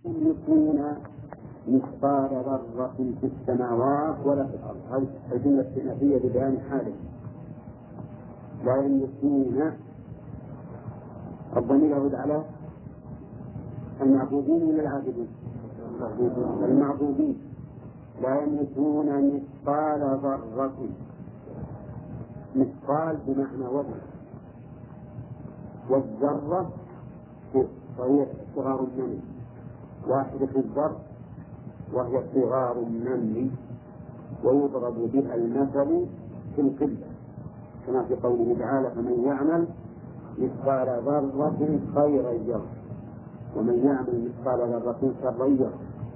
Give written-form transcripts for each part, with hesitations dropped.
يملكون مثقال ذرة في السماوات ولا في الأرض. هذه الجملة استئنافية ببيان حاله. لا يملكون، الضمير يعود على المعبودين ولا العابدين؟ المعبودين. لا يملكون مثقال ذرة. مثقال بمعنى وزن، والذرة وهي صغار النمل، واحدة في الذر وهي صغار النمل، ويضرب بها المثل في القلة كما في قوله تعالى: فمن يعمل مثقال ذرة خيرا يره ومن يعمل مثقال ذرة شرا يره.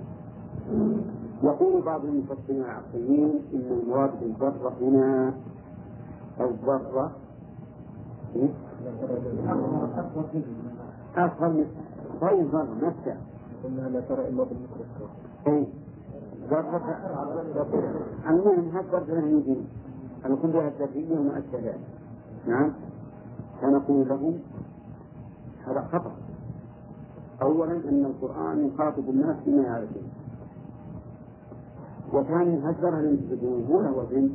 يقول بعض المفسرين العقليين إن المراد بالذرة هنا الذرة أصغر من ذرة نفسها. لا ترى إلا بالميكروسكوب. ذرة المهم هذا ذرة يجي أن يكون بها الذرية ومؤثرات. نعم، فنقول له هذا خطأ. أولا أن القرآن يخاطب الناس بما يعرفون، وثانيا هالذرة اللي يثبتون هو له وزن،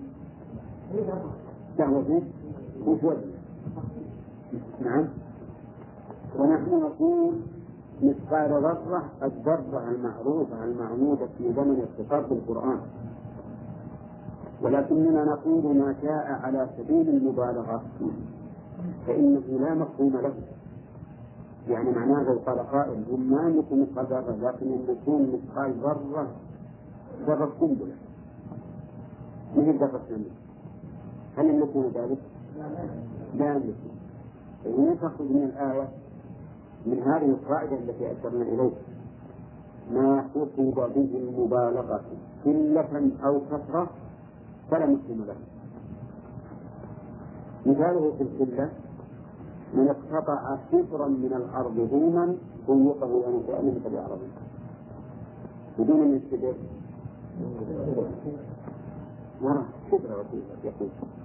له وزن وش وزن. نعم، ونحن نقول مثقال ذرة الذرة المعروفة المعمودة في زمن اتصال بالقرآن، ولكننا نقول ما جاء على سبيل المبالغة فإنه لا مفهوم له. يعني معناه لو قال قائل هم ما يملكون مثقال ذرة لكن يملكون مثقال ذرة قنبلة مثل ذرة النمل، هل يملكون ذلك؟ لا يملكون. فإن تأخذ من الآية من هذه القاعدة التي أشرنا إليها ما قصد به المبالغة قلة أو كثرة فلا مفهوم له. مثاله في القلة: من اقتطع شبرا من الأرض ظلما ضيقه أن يؤمن بالأرض بدون أن يشتبه وراء شبر يقول.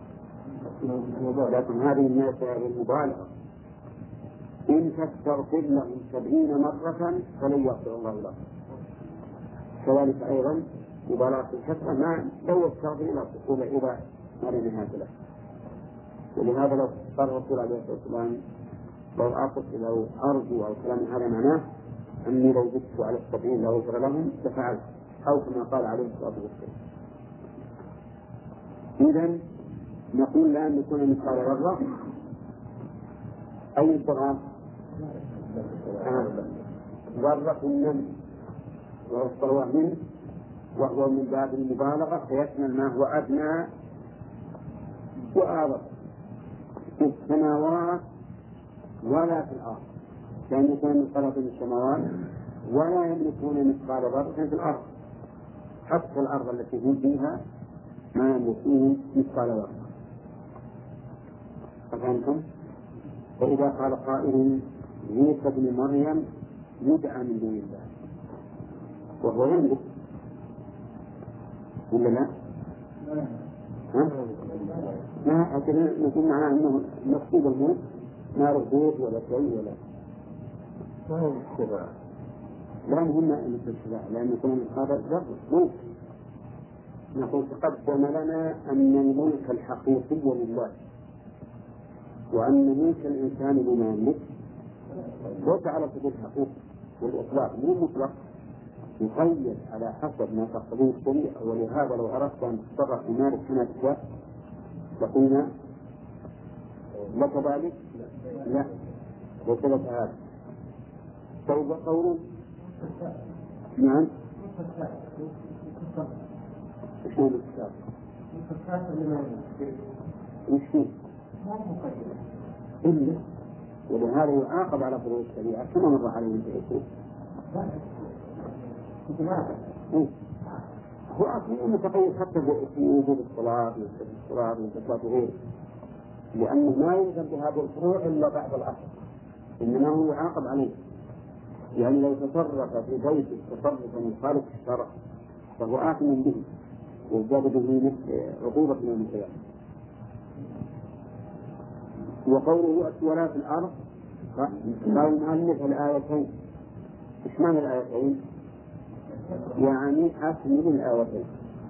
لكن هذه الناس المبالغة، إن تستغفر لهم 70 مرة فلن يغفر الله لهم. كذلك أيضا مبالغة الكثرة ما لو يستغفر إلى تقول إذا ما لم يهاجر له. ولهذا لو قال الرسول عليه الصلاة والسلام لو أرجو أو كلام هذا معناه أني لو زدت على 70 لو غفر لهم لفعلت، أو كما قال عليه الصلاة والسلام. إذن نقول لا نكون مثقال ذرة. أي الضغام ذرة النمل والصلوة منه، وهو من باب المبالغة فيشمل ما هو أدنى وأعظم في السماوات ولا في الأرض. لا يملكون مثقال في السماوات ولا يملكون مثقال ذرة في الأرض، حتى الأرض التي هم فيها ما يملكون مثقال ذرة. فهمتم؟ فإذا قال قائل عيسى ابن مريم يدعى من دون الله وهو يملك ولا لا؟ ما نقول معناه أنه مكتوب الملك ما ردود ولا شيء ولا ما هو الشبع. لا مهم أن الشبع لأن يكون هذا ذر. نقول تقدم لنا أن الملك الحقيقي لله، وأن ملك الإنسان بما يملك ليس على سبيل الحقوق والإطلاق، مو مطلق، يقيد على حسب ما تقتضيه الشريعة. ولهذا لو أردت أن تتصرف في مالك كما تشاء لقلنا لك ذلك؟ لا، وكذا هذا توبة قول. نعم، شو الكتاب؟ وشو؟ إلا ولهذا يعاقب على فروض الشريعة كما مر عليه في هو أصلا متقيد حتى في وجود الصلاة والزكاة وغيره، لأنه ما يلزم بهذه الفروع إلا بعد الأصل، إنما هو يعاقب عليه. يعني لو تصرف في بيته تصرفا يخالف الشرع فهو آثم به وازداد به عقوبة من القيامة. وقوله ولا في الأرض قال المؤلف الآيتين إيش معنى الآيتين؟ يعني أكمل الآيتين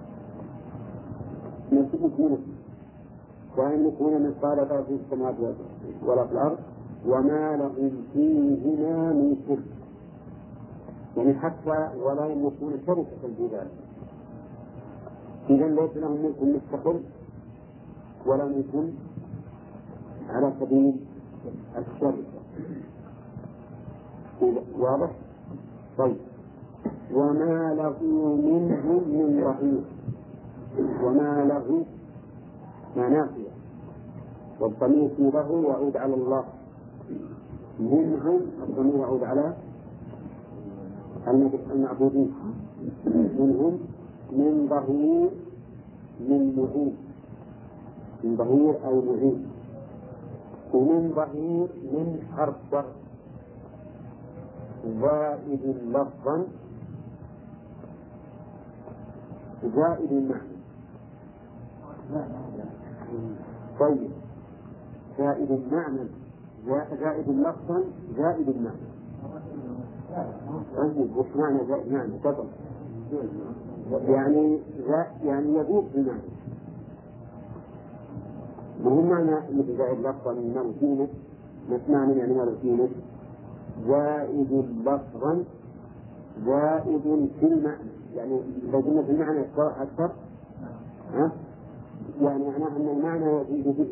نسبة وأن يكون من قال في السماوات ولا في الأرض وما لهم فيهما من شرك، يعني حتى ولا يكون شركة في ذلك. إذا ليس لهم ملك مستقل ولا ملك على سبيل الشركة. واضح؟ طيب وما له منهم من ظهير، وما له ما نافية، والضمير في له يعود على الله، منهم الضمير يعود على المعبودين، منهم من ظهير من معين، من ظهير أو معين، ومن ظهير من حرف ضرب زائد لفظا زائد المعنى. طيب زائد المعنى زائد لفظا زائد المعنى. طيب وش معنى زائد معنى؟ تفضل. يعني يزيد المعنى. وهو معنى مثل زائد لفظا من موتينه، معنى يعني موتينه زائد لفظا زائد في المعنى. يعني إذا قلنا في المعنى أكثر يعني معناه أن المعنى يزيد به،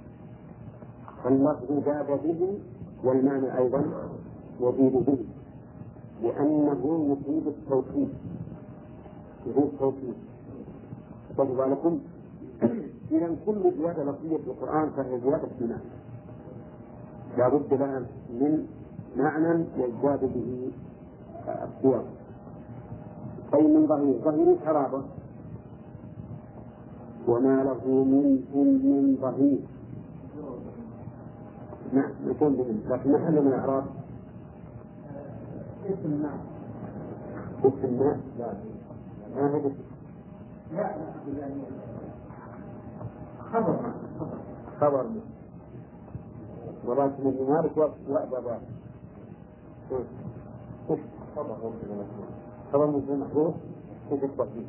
اللفظ زاد به والمعنى أيضا يزيد به، لأنه يفيد التوكيد. يفيد التوكيد. خذوا بالكم، إذا كل زيادة لفظية في القرآن فهي زيادة في المعنى، لا بد لها من معنى يزداد به السياق. أي من ظهير حرابة، وما له من ظهير. نعم يكون بهم، لكن محل من الإعراب اسم الناس. اسم الناس لا هذا لا خبر ولكن المالك وأبى ذلك خبر مثل محروف في التقديم.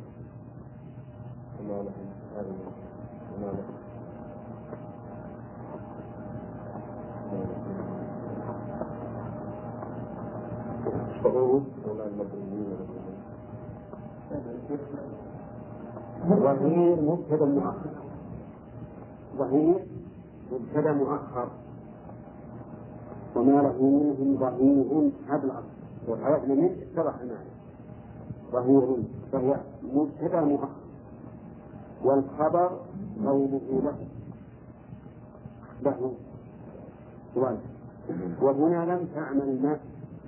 ظهير مبتدأ مؤخر، ظهير مبتدأ مؤخر، وما له منهم ظهير هذا الأصل وحرفنا منه اتضح معنا ظهير، فهي مبتدأ مؤخر، والخبر قوله له واجب. وهنا لم تعمل ما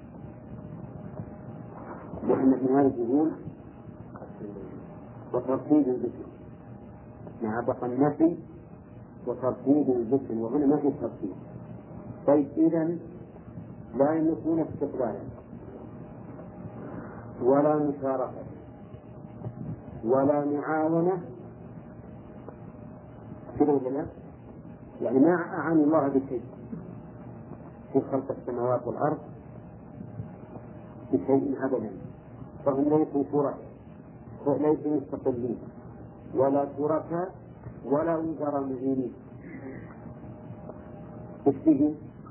لأن ابن مالك يقول وترتيب الذكر مع بقى النفي وترتيب الذكر، وهنا ما في ترتيب. طيب إذن لا يملكون استقلالا ولا مشاركة ولا معاونة كذا، يعني ما أعانوا الله بشيء في خلق السماوات والأرض بشيء أبدا، فهم ليسوا شركاء، ليسوا مستقلين ولا شركاء ولا وزراء معينين. تشتهي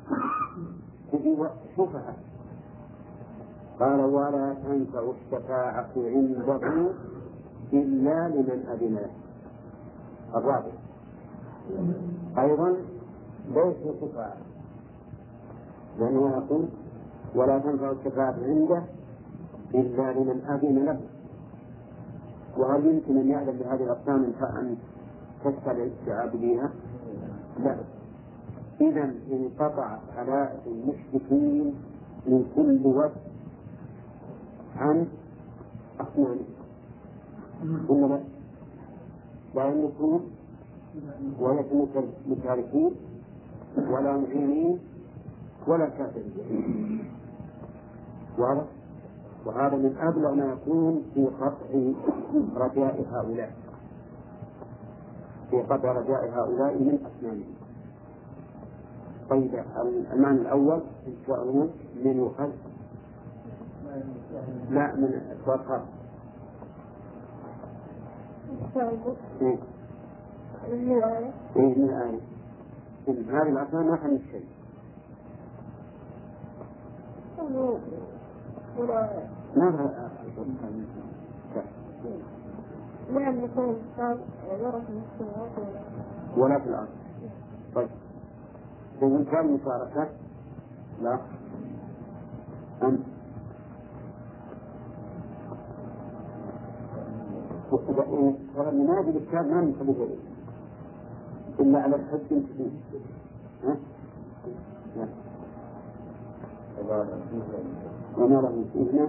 شفعاء، قال ولا تنفع الشفاعة عنده إلا لمن أذن له. الرابع أيضا ليسوا شفعاء، لأنه يقول ولا تنفع الشفاعة عنده إلا لمن أذن له. وهل يمكن أن يعلم بهذه الأقسام أن تشفع لعابديها؟ لا. إذا انقطع حلائق المشركين من كل وجه عن أصنامهم، إنما لا يملكون ولا مشاركين ولا معينين ولا كافرين. وهذا من أبلغ ما يكون في قطع رجاء هؤلاء، في قطع رجاء هؤلاء من أصنامهم. طيب المعنى الأول إن شاء الله من يخل لا من أصوات إيه من الآية هذه الأصنام ما تمس شيء ما هو لا يكون ورث من السماوات ولا في الأرض. طيب إذا كان مشاركة لا أنت ولما يجب الكتاب ما نخليه إلا على الحد الكبير. وما له فيهما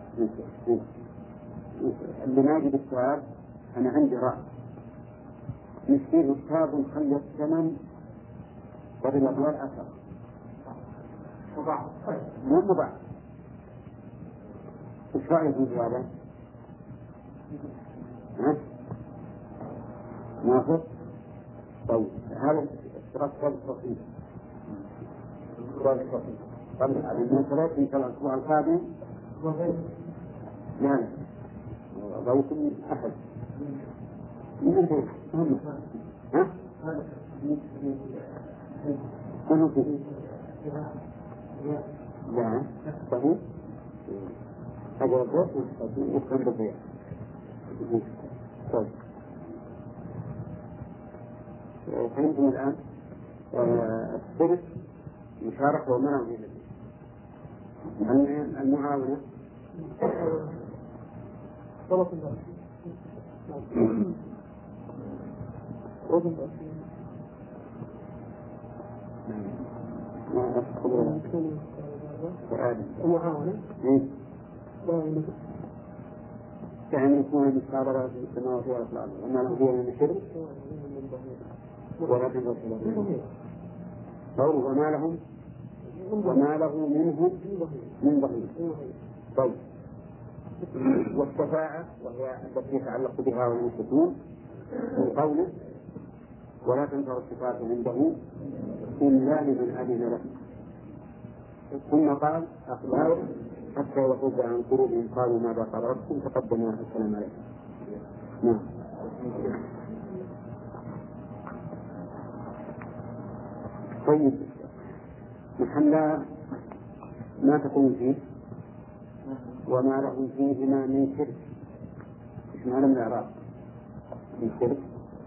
اللي ما يجب الكتاب أنا عندي رأي نشتري الكتاب ونخلي الثمن وبالأبوال أثر مو مضاعف. ايش رأيك في هذا؟ موافق؟ طيب هذا اشتراك صغير طبعا المناسبات إن شاء الله الأسبوع القادم لا ضوء أحد ها؟ كله فيه لا صحيح هذا الضوء يفهم بالضياء. طيب فهمتم الآن الثلث مشاركة ومنع المعاونة المعاونة يعني يكون المقابلة في السماوات والأرض وما له فيها من شرك ولا تنظر وما له منه من ظهير. طيب والشفاعة وهي التي يتعلق بها والمشركون من قوله ولا تنفع الشفاعة عنده إلا لمن أذن له. ثم قال أخبار حتى يخرج عن قلوبهم قالوا ماذا قال ربكم تقدموا السلام عليكم. نعم. طيب محلا ما تكون فيه وما له فيهما من شرك. ايش معنى من الإعراب من شرك؟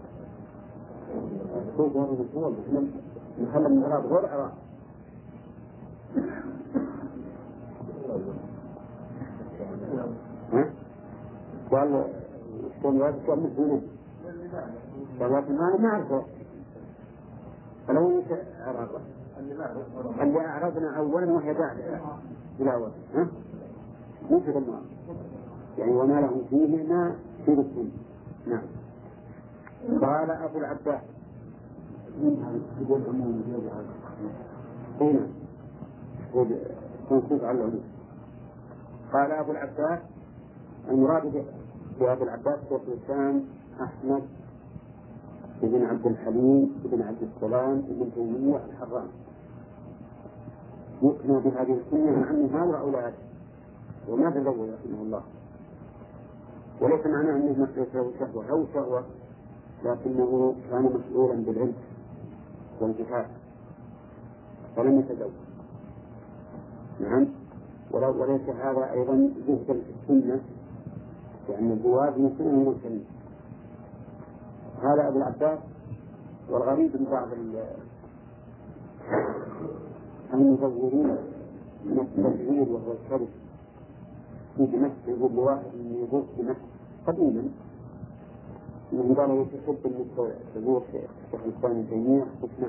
محلا من الإعراب غير إعراب. قال السماوات كمثلين السماوات ما أعرفه فلو أعرض اللي أعرضنا أولا وهي بعد إلى أول مو في الماء يعني وما له فيهما شرك. نعم. قال أبو العباس يقول هنا تنصيص على العلوم. قال أبو العباس المراد بأبو العباس هو الإنسان أحمد ابن عبد الحليم ابن عبد السلام ابن تيمية الحراني يقنع بهذه السنة عن هذا أولاد وما تزوج رحمه الله. وليس معناه أنه له شهوة أو شهوة لكنه كان مسؤولا بالعلم والجهاد فلم يتزوج. نعم. وليس هذا أيضا جهدا في السنة لأن الزواج من سنة المسلمين. هذا أبو العباس. والغريب من بعض المزورين من التزوير وهو الشرك في دمشق يقول لواحد من يغوص دمشق قديما من قال يتحب أن تزور الشيخ الإسلام ابن تيمية اسمع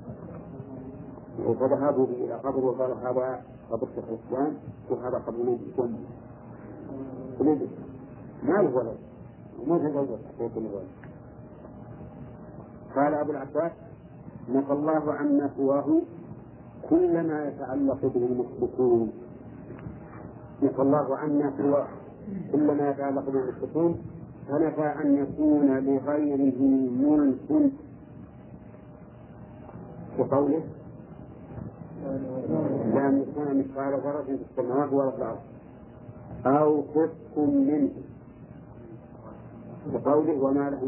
فذهبوا إلى قبر وقال هذا قبر شيخ الإسلام وهذا قبر نبي ولد ما له ولد وما تزوج حقيقة الولد. قال أبو العباس نفى الله عنا سواه كل ما يتعلق به المشركون. نفى الله عنا سواه كل ما يتعلق به المشركون فنفى أن يكون لغيره ملك وقوله لا يكون مثقال ذرة في السماوات ولا في الأرض أو خف منه بقوله وما له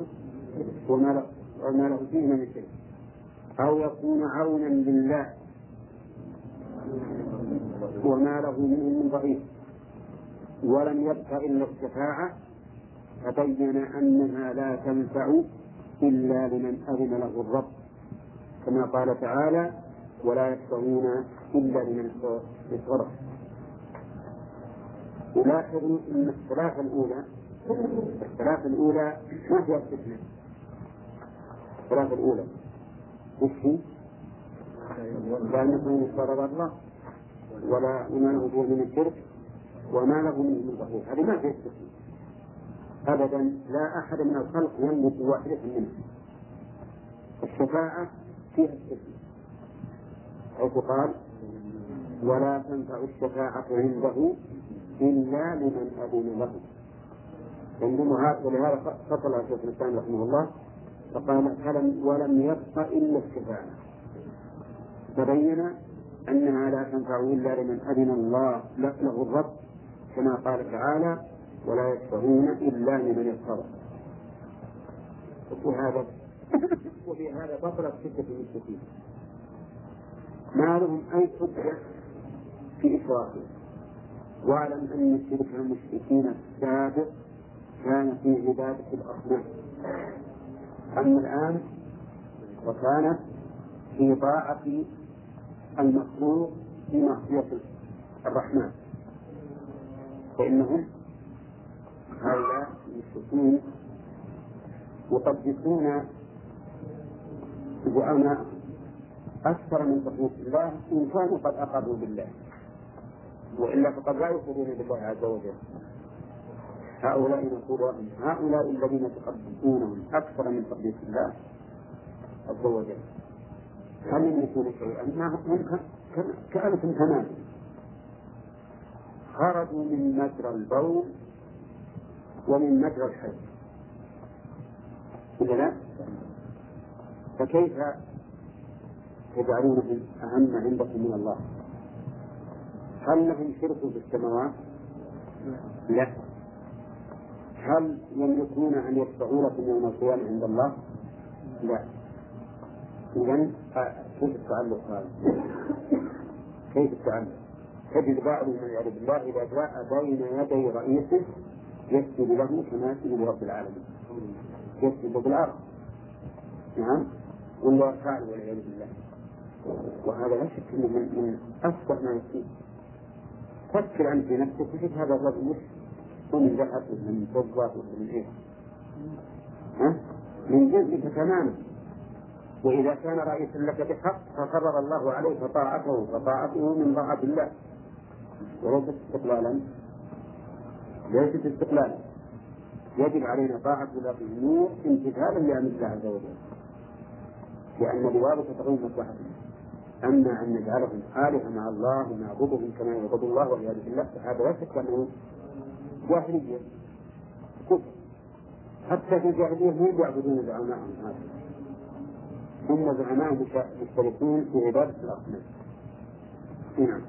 فيهما من شيء، أو يكون عونا لله وما له منه من ضعيف، ولم يبق إلا الشفاعة، فبين أنها لا تنفع إلا لمن أذن له الرب، كما قال تعالى ولا يشفعون إلا لمن اتقى. ولاحظوا أن الثلاثة الأولى ما فيها استثناء. الثلاثة الأولى وش هي؟ لا يكون يضر الله ولا ما له به من الشرك وما له منه من ضعيف، هذه ما فيها استثناء أبدا، لا أحد من الخلق يملك واحدة منها. الشفاعة فيها استثناء حيث قال ولا تنفع الشفاعة عنده إلا لمن أذن له. ولهذا فصل شيخ الإسلام رحمه الله فقال ولم يبق إلا الشفاعة، فبين أنها لا تنفع إلا لمن أذن الله له الرب، كما قال تعالى ولا يشفعون إلا لمن ارتضى. وفي هذا بطلت شدة المشركين، ما لهم أي حجة في إشراكهم. واعلم أن الشرك المشركين السابق كان في عبادة الأصنام، أما الآن وكانت في طاعة المخلوق في معصية الرحمن، فإنهم هؤلاء المشركين يقدسون زعماء أكثر من تقديس الله إن كانوا قد أقروا بالله، وإلا فقد لا يقرون بالله عز وجل. هؤلاء نقول هؤلاء الذين تقدسونهم أكثر من تقديس الله عز وجل هل يملكون شيئا؟ هم كألف تمام، خرجوا من مجرى البول ومن مجرى الحج، إذا لا فكيف تجعلونهم أهم عندكم من الله؟ هل لهم شرك في السماوات؟ لا. هل يملكون أن يشفعوا لكم يوم القيامة عند الله؟ لا. إذن كيف التعلق هذا؟ كيف التعلق؟ تجد بعضهم والعياذ بالله إذا جاء بين يدي رئيسه يسجد له كما يسجد لرب العالمين، يسجد بالأرض، نعم، ولا يفعل والعياذ بالله. وهذا لا شك أنه من أفضل ما يكون. فكر أنت في نفسك وشوف هذا الرجل ومن ذهب ومن فضة ومن إيه؟ من جنسك تماما. وإذا كان رئيسا لك بحق فقرر الله عليه فطاعته من طاعة الله وليست استقلالا، ليست استقلالا. يجب علينا طاعة ولاة الأمور امتثالا لأمر الله عز وجل، لأن بذلك تقوم مصلحتنا. أما أن نجعلهم آلهة مع الله ونعبدهم كما يعبد الله والعياذ بالله فهذا لا شك أنه جاهلية كفر. حتى في الجاهلية هم يعبدون زعماءهم هذا، هم زعماء مشتركون في عبادة الأصنام. نعم.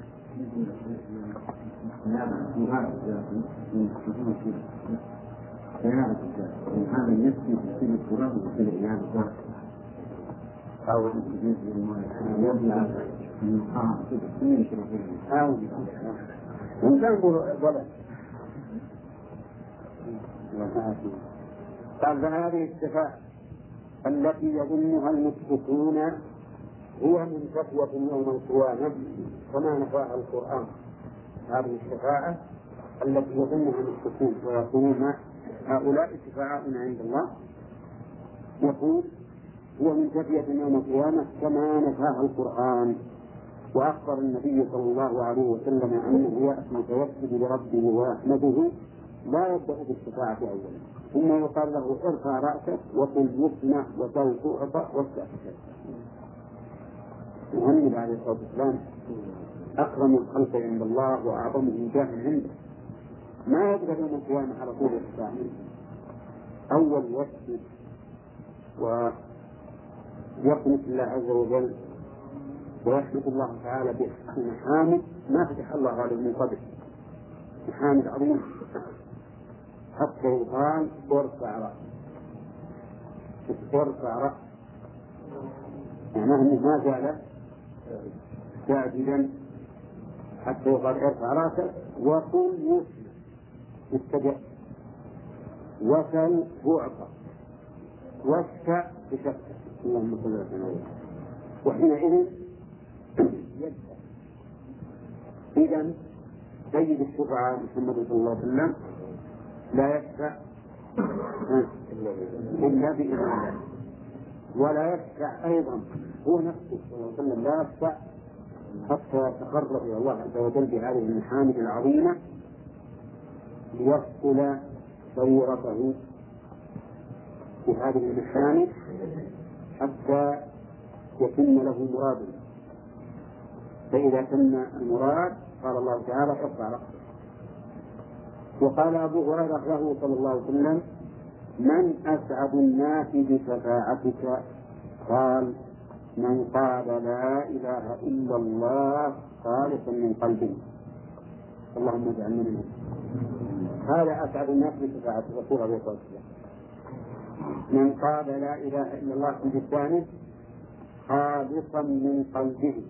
هذا يسمى في القرآن وفي الإعلام أو يبلغ المقام أو ولد. قال فهذه الشفاعة التي يظنها المشركون هي من فتوى يوم القيامة كما نفاها القرآن. هذه الشفاعة التي يظنها المشركون ويقولون هؤلاء شفعاؤنا عند الله، يقول هو من فتوى يوم القيامة كما نفاها القرآن. وأخبر النبي صلى الله عليه وسلم أنه يأتي فيسجد لربه ويحمده لا يبدأ بالشفاعة أولا، ثم يقال له ارفع رأسك وقل يسمع وسوف تعطى واستأخر. محمد عليه الصلاة والسلام أكرم الخلق عند الله وأعظمهم جاها عنده، ما يقدر يوم القيامة على طول الشفاعة، أول يسجد ويقنط الله عز وجل ويحمد الله تعالى بحسن حامد ما فتح الله عليه من قبل، محامد عظيم حتى يقال ارفع رأسك، ارفع رأسك، معناه أنه ما زال ساجدا حتى يقال ارفع رأسك وقل يسمع، استجب، وسل تعطى، واشفع بشفع، اللهم صل وسلم، وحينئذ يدفع. إذن سيد الشفعاء محمد صلى الله عليه وسلم لا يشفع إلا بإذن الله، ولا يشفع أيضا هو نفسه صلى الله عليه وسلم لا يشفع حتى يتقرب إلى الله عز وجل بهذه المحامد العظيمة ليصل سيرته بهذه المحامد حتى يتم له مراده. فإذا تم المراد قال الله تعالى ارفع رأسك. وقال أبو هريرة له صلى الله عليه وسلم من أسعد الناس بشفاعتك؟ قال من قال لا إله إلا الله خالصا من قلبه. اللهم اجعلنا منهم. هذا أسعد الناس بشفاعة رسول الله صلى الله عليه وسلم، من قال لا إله إلا الله بلسانه خالصا من قلبه.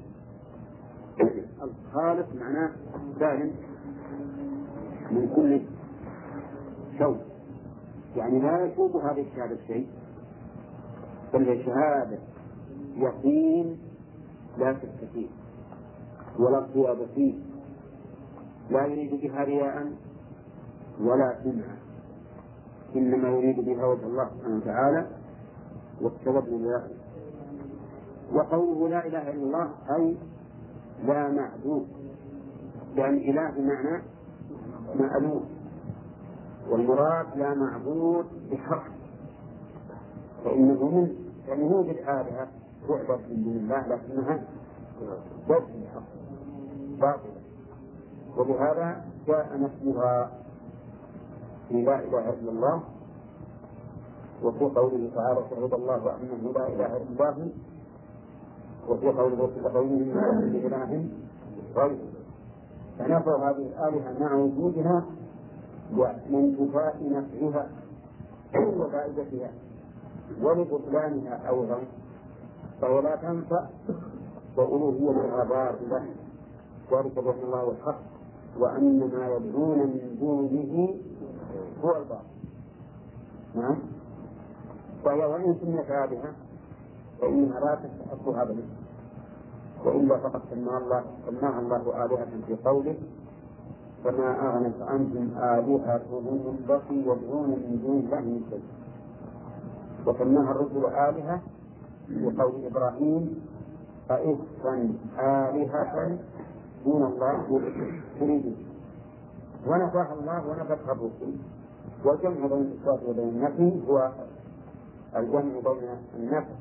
الخالص معناه سالم من كل شوك، يعني لا يشوب هذه الشهادة شيء، بل شهادة يقين لا شك فيه ولا ارتياب فيه، لا يريد بها رياء ولا سمعا، إنما يريد بها وجه الله سبحانه وتعالى والتوبة له. وقوله لا إله إلا الله أي لا معبود، لأن إله بمعنى مألوف، والمراد لا معبود بحق، فإنه من يوجد آلهة تعبد من دون الله لكنها ضد الحق باطلة، ولهذا جاء نفسها في لا إله إلا الله، وفي قوله تعالى شهد الله أنه لا إله إلا هو، وفي قوله من إله غيره، فنفوا هذه الآلهة مع وجودها ومن انتفاء نفعها وفائدتها ولبطلانها أيضا، فهو لا تنفع وألوهيتها باطلة، ذلك بأن الله الحق وأن ما يدعون من دونه هو الباطل. نعم. وهي وإن سميت آلهة فإنها لا تستحق هذا الاسم، وإلا فقد سماها الله آلهة في قوله فما أغنت عنهم آلهتهم التي يدعون من دون الله من شيء، وسماها الرسل آلهة في قول إبراهيم أئفكا آلهة دون الله تريد، ونفاها الله ونفتها الرسل. والجمع بين الإثبات وبين النفي هو الجمع بين النفي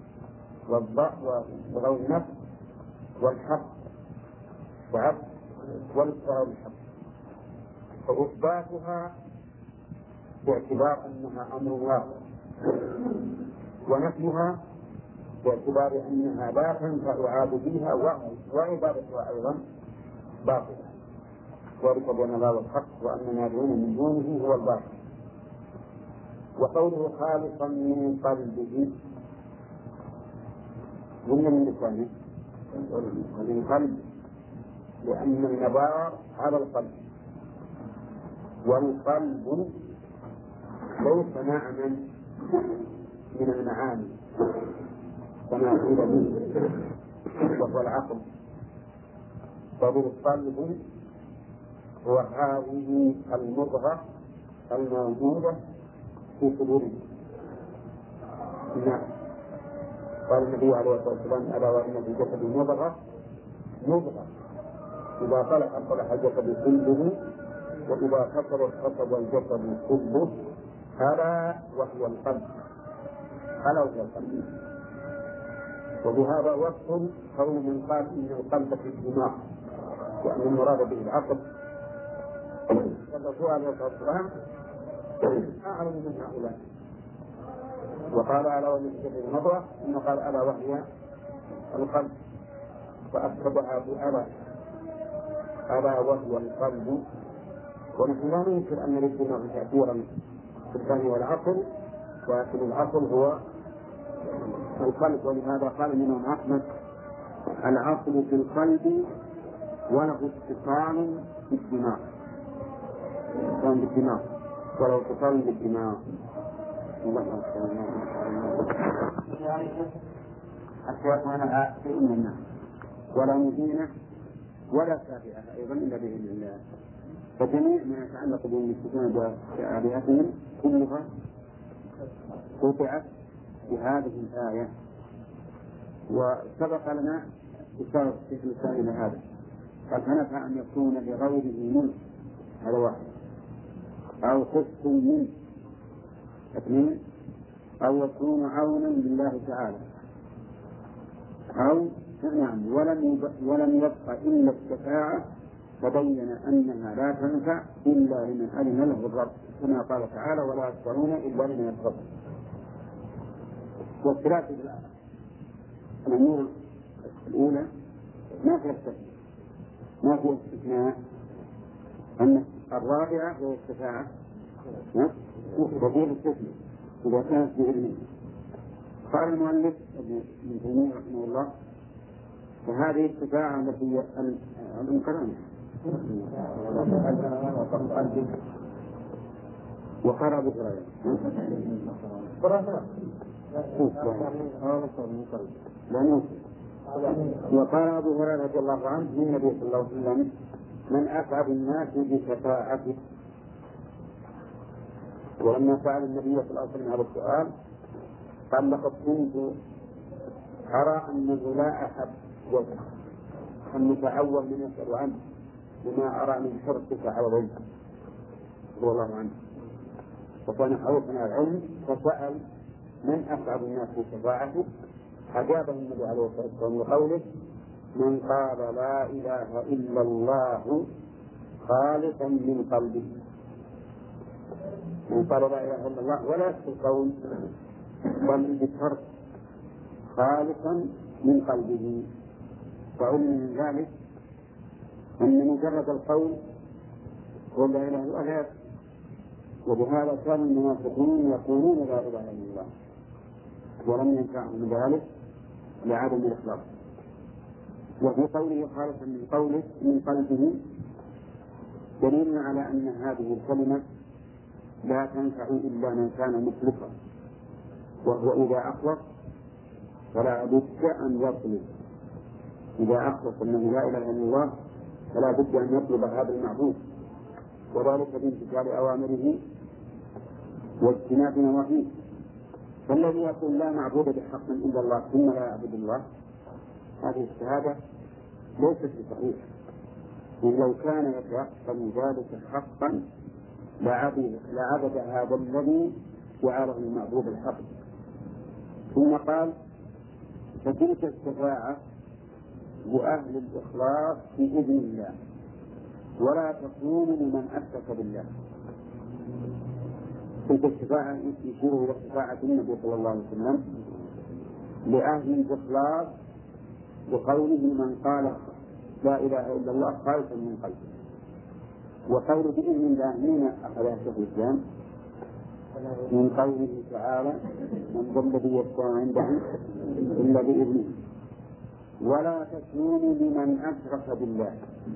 وغير النفي والحق والإثبات الحق، فإثباتها باعتبار أنها أمر واقع، ونفيها باعتبار أنها لا تنفع عابديها وعبادتها أيضا باطلة، ذلك بأن الله الحق وأن ما يدعون من دونه هو الباطل. وقوله خالصا من قلبه من لسانه من قلب، لأن النبار على القلب، والقلب ليس معنى من المعاني كما قيل به وهو العقل، بل القلب هو هذه المضغة الموجودة في صدوره. نعم. قال النبي عليه الصلاة والسلام ألا وإن في الجسد مضغة إذا صلح الجسد كله وإذا فسد الجسد كله ألا وهو القلب. وبهذا وصف قول من قال إن القلب في الدماغ وأن المراد به العقل. والرسول عليه الصلاة والسلام أعلم من هؤلاء، وقال ألا وهي الجسد المضغة، ثم قال ألا وهي القلب، فأكتبها بألا وهو القلب ونحن لا ننكر أن للدماغ تأثيرا في الفهم والعقل، ولكن العقل هو القلب، ولهذا قال الإمام أحمد: العقل في القلب وله اتصال بالدماغ، اتصال بالدماغ وله اتصال بالدماغ. حتى يكون شيء من الناس ولا مدينة ولا سابعة أيضا إلا بإذن الله. فجميع ما يتعلق بالمشركين بآلهتهم كلها قطعت بهذه الآية. وسبق لنا إشارة الشيخ الإسلام إلى هذا، قد نفع أن يكون لغيره منه، هذا واحد، أو خص منه، اثنين، أو يكون عونا لله تعالى، أو نعم ولم يبق إلا الشفاعة، فبين أنها لا تنفع إلا لمن أذن له الرب، كما قال تعالى: ولا يشفعون إلا لمن الرب. والثلاث الأمور الأولى ما فيها استثناء، ما فيها استثناء. أن الرابعة هي الشفاعة وفيه الاستثناء إذا كانت بإذنه. قال المؤلف ابن تيمية رحمه الله: فهذه الشفاعة التي الانقران وقرأ بقراءة وقال أبو هريرة رضي الله عنه من النبي صلى الله عليه وسلم: من أسعد الناس بشفاعته. ولما سأل النبي صلى الله عليه وسلم هذا السؤال قال: لقد كنت أرى أنه لا أحد أن نتعوذ من يسأل عنه بما أرى من حرصك على العلم رضي الله عنه. وكان حرصا على العلم فسأل: من أسعد الناس بشفاعته؟ أجابه النبي عليه الصلاة والسلام بقوله: من قال لا إله إلا الله خالصا من قلبه. من قال لا إله إلا الله ولا يكفي القول بل بالشرط خالصا من قلبه. وعلم من ذلك أن مجرد القول هو لا إله إلا الله، وبهذا كان المنافقون يقولون لا إله إلا الله ولم ينفعهم ذلك لعدم الإخلاص. وفي قوله خالصا من قوله من قلبه دليل على أن هذه الكلمة لا تنفع إلا من كان مخلصا، وهو إذا أخلص فلا بد أن يطلب. إذا أخلص أنه لا إله إلا الله فلا بد أن يطلب هذا المعبود، وذلك بامتثال أوامره واجتناب نواهيه. فالذي يقول لا معبود بحق إلا الله ثم لا يعبد الله، هذه الشهادة ليست بصحيحة. لو كان يتيقن ذلك حقا لعبد هذا الذي جعله المعبود الحق. ثم قال: فتلك الشفاعة لأهل الإخلاص بإذن الله ولا تكون لمن أشرك بالله. تلك الشفاعة يشير إلى شفاعة النبي صلى الله عليه وسلم لأهل الإخلاص وقوله: من قال لا إله إلا الله خالصا من قلبه. وقول بإذن الله من أخذها شيخ الإسلام من قوله تعالى: من ذا الذي يشفع عنده إلا بإذنه ولا تكون لمن أشرك بالله.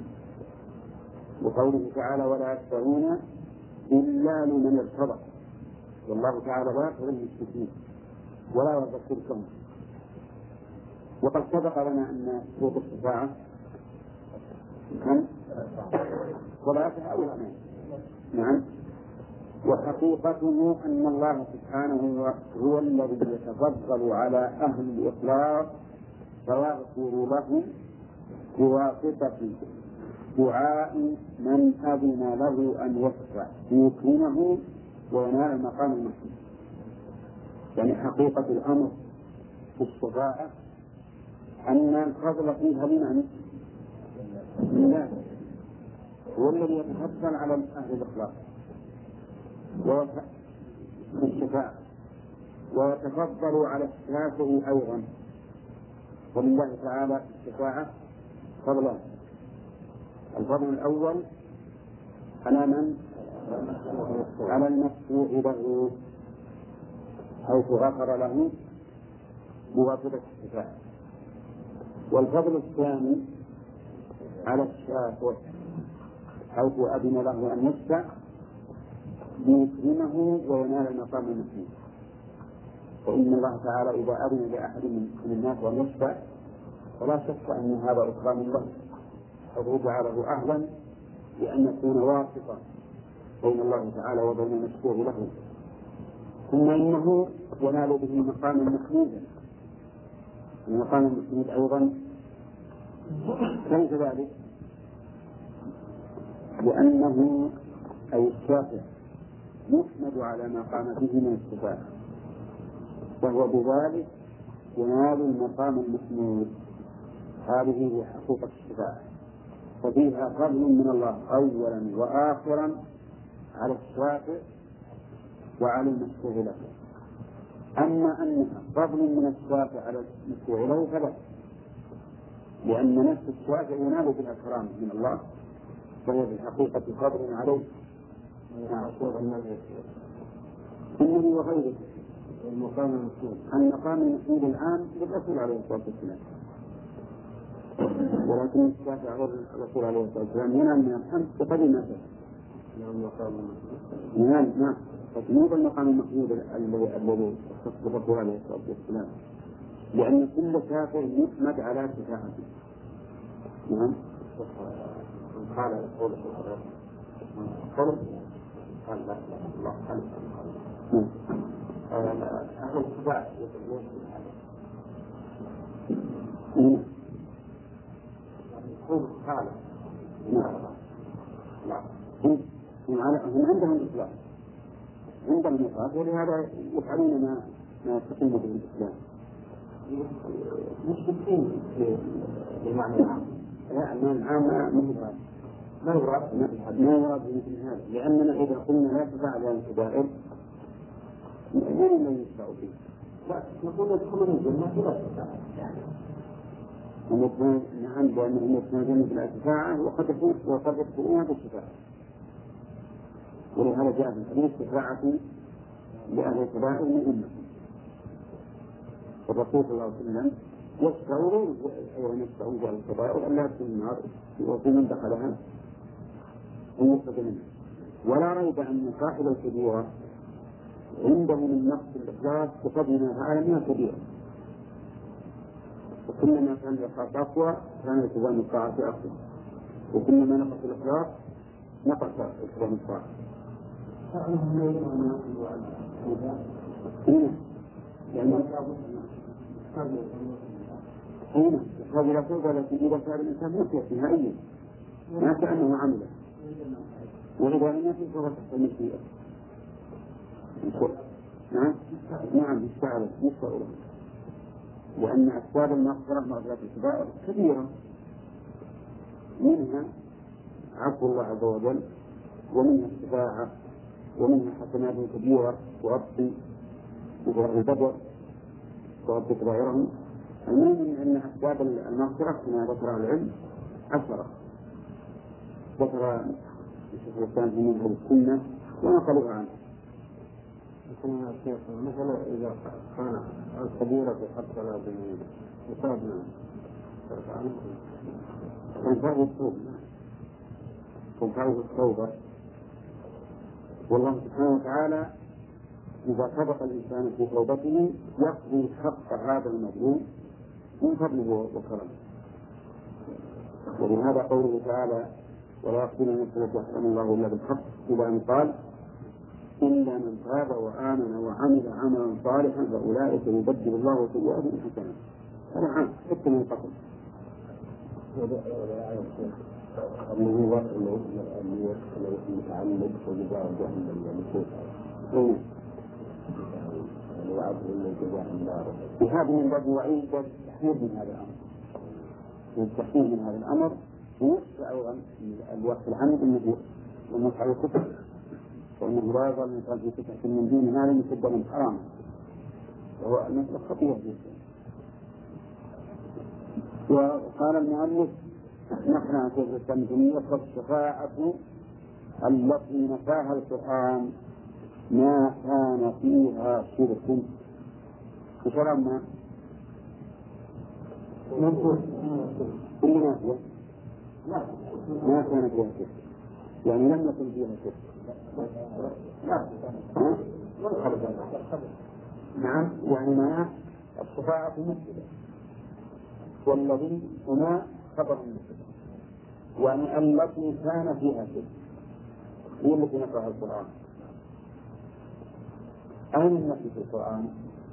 وقوله تعالى: ولا يشفعون إلا لمن ارتضى. والله تعالى لا يقبل المشركين ولا يرضى شركهم. وقد سبق لنا أن شروط الشفاعة ثلاثة أو اثنين. نعم. وحقيقته أن الله سبحانه هو الذي يتفضل على أهل الإخلاص فيغفر لهم بواسطة دعاء من أذن له أن يشفع ليكرمه وينال المقام المحمود. يعني حقيقة الأمر في الشفاعة أن الفضل فيها لمن؟ لله، هو الذي يتفضل على أهل الإخلاص في الشفاعة ويتفضل على الشافع أيضا. ولله تعالى في الشفاعة فضلان: الفضل الأول على من؟ على المشروع له، حيث غفر له بواسطة الشفاعة. والفضل الثاني على الشافع، حيث أذن له أن يشفع ليكرمه وينال المقام المحمود. وإن الله تعالى إذا أذن لأحد من الناس أن يشفع فلا شك أن هذا إكرام له، أو جعله أهلا لأن يكون واسطة بين الله تعالى وبين المشفوع له. ثم إنه ينال به مقاما محمودا. المقام المحمود أيضا كيف ذلك؟ لأنه أي الشافع يحمد على ما قام به من الشفاعة، وهو بذلك ينال المقام المحمود. هذه هي حقيقة الشفاعة، ففيها فضل من الله أولا وآخرا على الشافع وعلى المشفوع له. أما أنها فضل من الشافع على المشفوع له فلا، لأن نفس الشافع ينال بها كرامة من الله، فهو في الحقيقة فضل عليه. إنه وغيره المقام المحمود الآن للرسول عليه الصلاة والسلام، ولكن الشافع غير الرسول عليه الصلاة والسلام ينال من الحمد بقدر ما شاء. نعم، فتنوب المقام المحمود الذي اختص بالرسول عليه الصلاة والسلام، لأن كل شافع يحمد على شفاعته. نعم. قال لا الله أهل الشفاعة يقولون قال هم عندهم إطلاق، عندهم إطلاق، ولهذا يفعلون ما يستقيم به الإسلام. مشركين بالمعنى العام. لا، المعنى العام ما يراد بمثل هذا، لأننا إذا قلنا لا تفعل عن الكبائر من يشفع فيه؟ لا، نقول يدخلون الجنة بلا شفاعة. نعم، لأنهم يدخلون بلا شفاعة وقد يدخلون بالشفاعة. ولهذا جاء في الحديث شفاعة لأهل الكبائر من أمتي. الرسول صلى الله عليه وسلم يشفعون بأهل الكبائر أن لا يدخلوا النار وفي من دخلها أن يخرج منها. ولا ريب أن صاحب الكبيرة عنده من نقص الإخلاص بقدر ما فعل من الكبيرة، وكلما كان الإخلاص أقوى كان التزام الطاعة أقوى، وكلما نقص الإخلاص نقص التزام الطاعة. هذه لا توبة، لكن إذا كان الإنسان مسيح نهائيا ما كأنه عمله، وإذا لم يكن فهو تحت المشيئة. نعم يستعرض، لأن أسباب المغفرة مغفرة الكبائر كبيرة، منها عفو الله عز وجل، ومنها الشفاعة، ومنها حسنات كبيرة تغطي البدر تغطي كبائرهم. المهم أن أسباب المغفرة كما ذكر العلم 10. ذكر الشيخ الإسلام في منهج السنة ونقلوا عنه. مثلا إذا كان الكبيرة حصل بمصابنا تنفعه التوبة، والله سبحانه وتعالى إذا صدق الإنسان في توبته يقضي حق هذا المظلوم من فضله وكرمه. ولهذا قوله تعالى ولا يقتلون النفس التي حرم الله إلا بالحق، إلى أن قال إلا من تاب وآمن وعمل عملا صالحا فأولئك يبدل الله سيئاتهم حسنات. هذا عام حتى من قتل. المتعمد وجزاء جهنم بهذا من باب وعيد تحذير من هذا الأمر، والتحذير من هذا الأمر ويخشى أيضا الوقت العمد النبي والمفعل الكفر، وأنه لا يظل الإنسان في فتحة من دين ما لم يسد من حرام، وهو المسألة خطيرة جدا. وقال المؤلف نحن في الإسلام الدنيا فالشفاعة التي نفاها القرآن ما كان فيها شرك. وشرعنا كل ما فيها ما كان فيها شرك، يعني لم يكن فيها شرك. نعم، يعني ما الشفاعة المسجد والذي هنا خبر المسجد، يعني التي كان فيها شرك هي التي نفاها القرآن. أين النفي في القرآن؟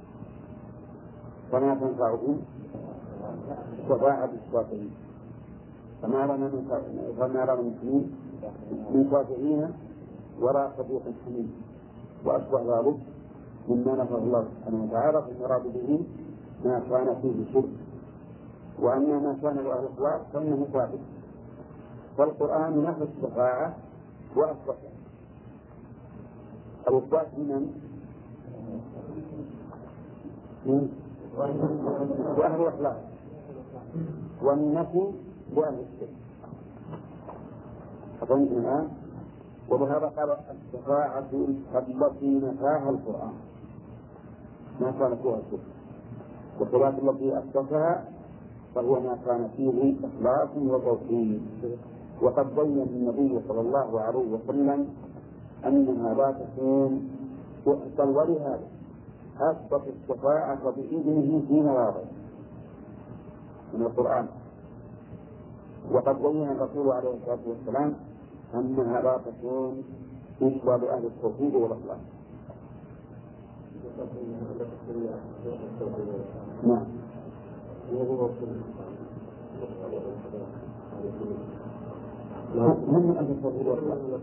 وما تنفعهم شفاعة الشافعين، فما رأى المسلمين من شافعين وراء صديق حميد وأشبه ذلك مما نفى الله سبحانه وتعالى، فالمراد به ما كان فيه شرك، وأما ما كان له الإخلاص فإنه ثابت. فالقرآن نفى الشفاعة وأثبتها. الإثبات من وأهل الإخلاص، والنفي لأهل الشرك. فهمت الآن؟ ولهذا قال الشفاعة التي نفاها القرآن ما كان فيها شرك، والصلاة التي أثبتها فهو ما كان فيه إخلاص وتوحيد. وقد بين النبي صلى الله عليه وسلم أنها لا تكون، بل ولهذا أثبت الشفاعة بإذنه في مواضع من القرآن. وقد بين الرسول عليه الصلاة والسلام أنها لا تكون إلا لأهل التوحيد والإخلاص. نعم. من أهل التوحيد والإخلاص؟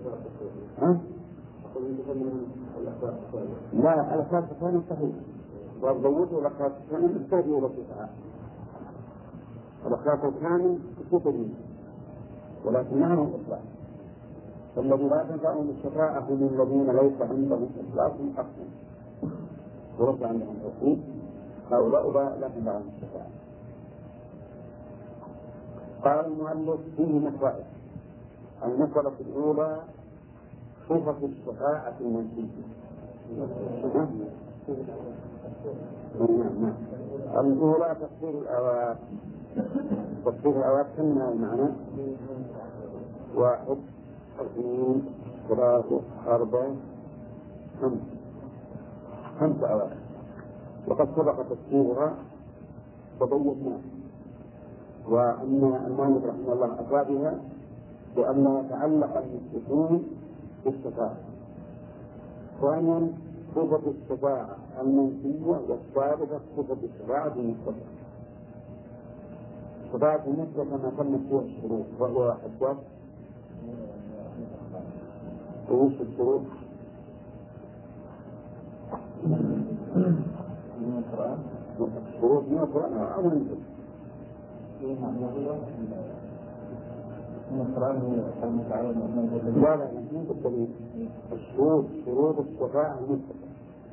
لا، الأخلاق الثانية صحيح، والضوء والأخلاق الثانية مستهدئ وبسيطة. الأخلاق الثانية كتبه ولكن ما هو الإخلاص. فالذي لا تنفعهم الشفاعة من الذين ليس عندهم إخلاص أصلا وليس عندهم توحيد، هؤلاء لا تنفعهم الشفاعة. قال المؤلف فيه مسائل. المسألة الأولى صفة الشفاعة المنفية. الأولى تفسير الآيات. تفسير الآيات كما المعنى 1 2 3 4 5 آيات، وقد سبق تفسيرها وبيناه، وأن المؤلف رحمه الله أتى بها بأن يتعلق المشركون بالشفاعة. ثانيا صفة الشفاعة المنفية، والثالثة صفة الشفاعة المثبتة. الشفاعة المثبتة كما تمت فيها الشروط، وهو أسباب وش الشروط؟ الشروط من القرآن أو من الجنة؟ لا مو بالدليل. شروط الشفاعة المثبتة.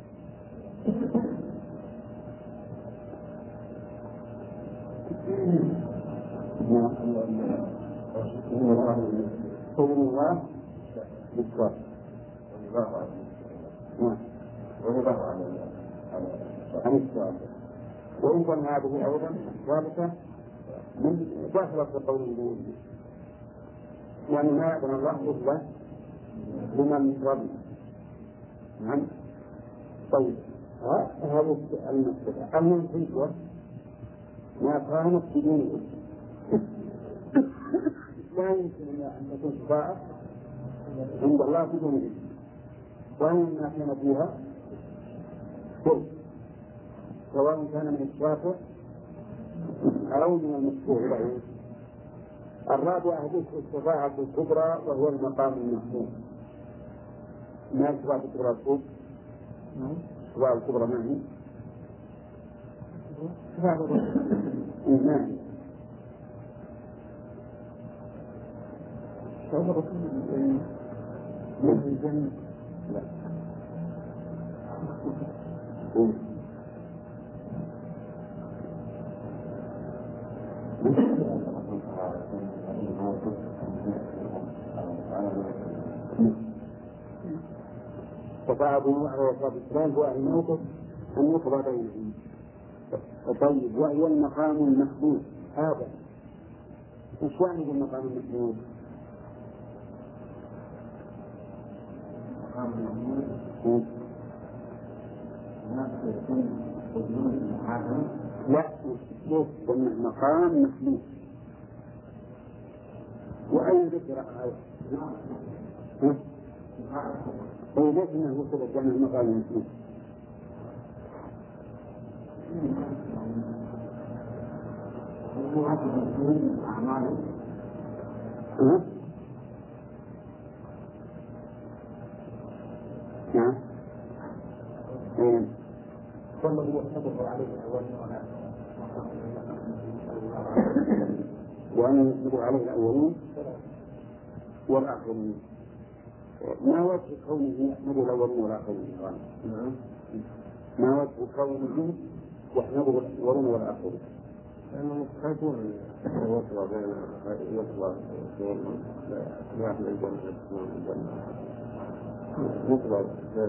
قول الله بالصبر ورضاه عن السؤال. وإن هذه أيضا ثابتة من داخل قول الله، يعني ما يأذن الله إلا لمن رضي. نعم. طيب هذه المسألة المنفية ما كانت بدون إذن. لا يمكن أن تكون شفاعة عند الله بدون إذن، وإن ما كان فيها شرك، سواء كان من الشافع أو من المشروع له. الرابعة ذكر الشفاعة الكبرى، وهو المقام المحمود. ما الشفاعة الكبرى الكبرى؟ الشفاعة الكبرى ما هي؟ إيمان شعور الرسول من الجنة. لا شفاعته عليه الصلاة والسلام هو الموقف أن يقضى بينهم. طيب وهي المقام المحدود هذا إيش يعني بالمقام المحدود؟ مقام المحمود لا ليش مقام محدود وأي ذكر هو ليش أنه وصل جمع المقام المحدود؟ نعم والله يحتفظ عليه وأن يحتفظ عليه الأولين والآخرين. ما وجه كونه يحمد الأولين والآخرين؟ ما وجه كونه يحمد الأولين والآخرين؟ لأنه مستحيل يوصل بين يوصل بين واحد الجنة يطلع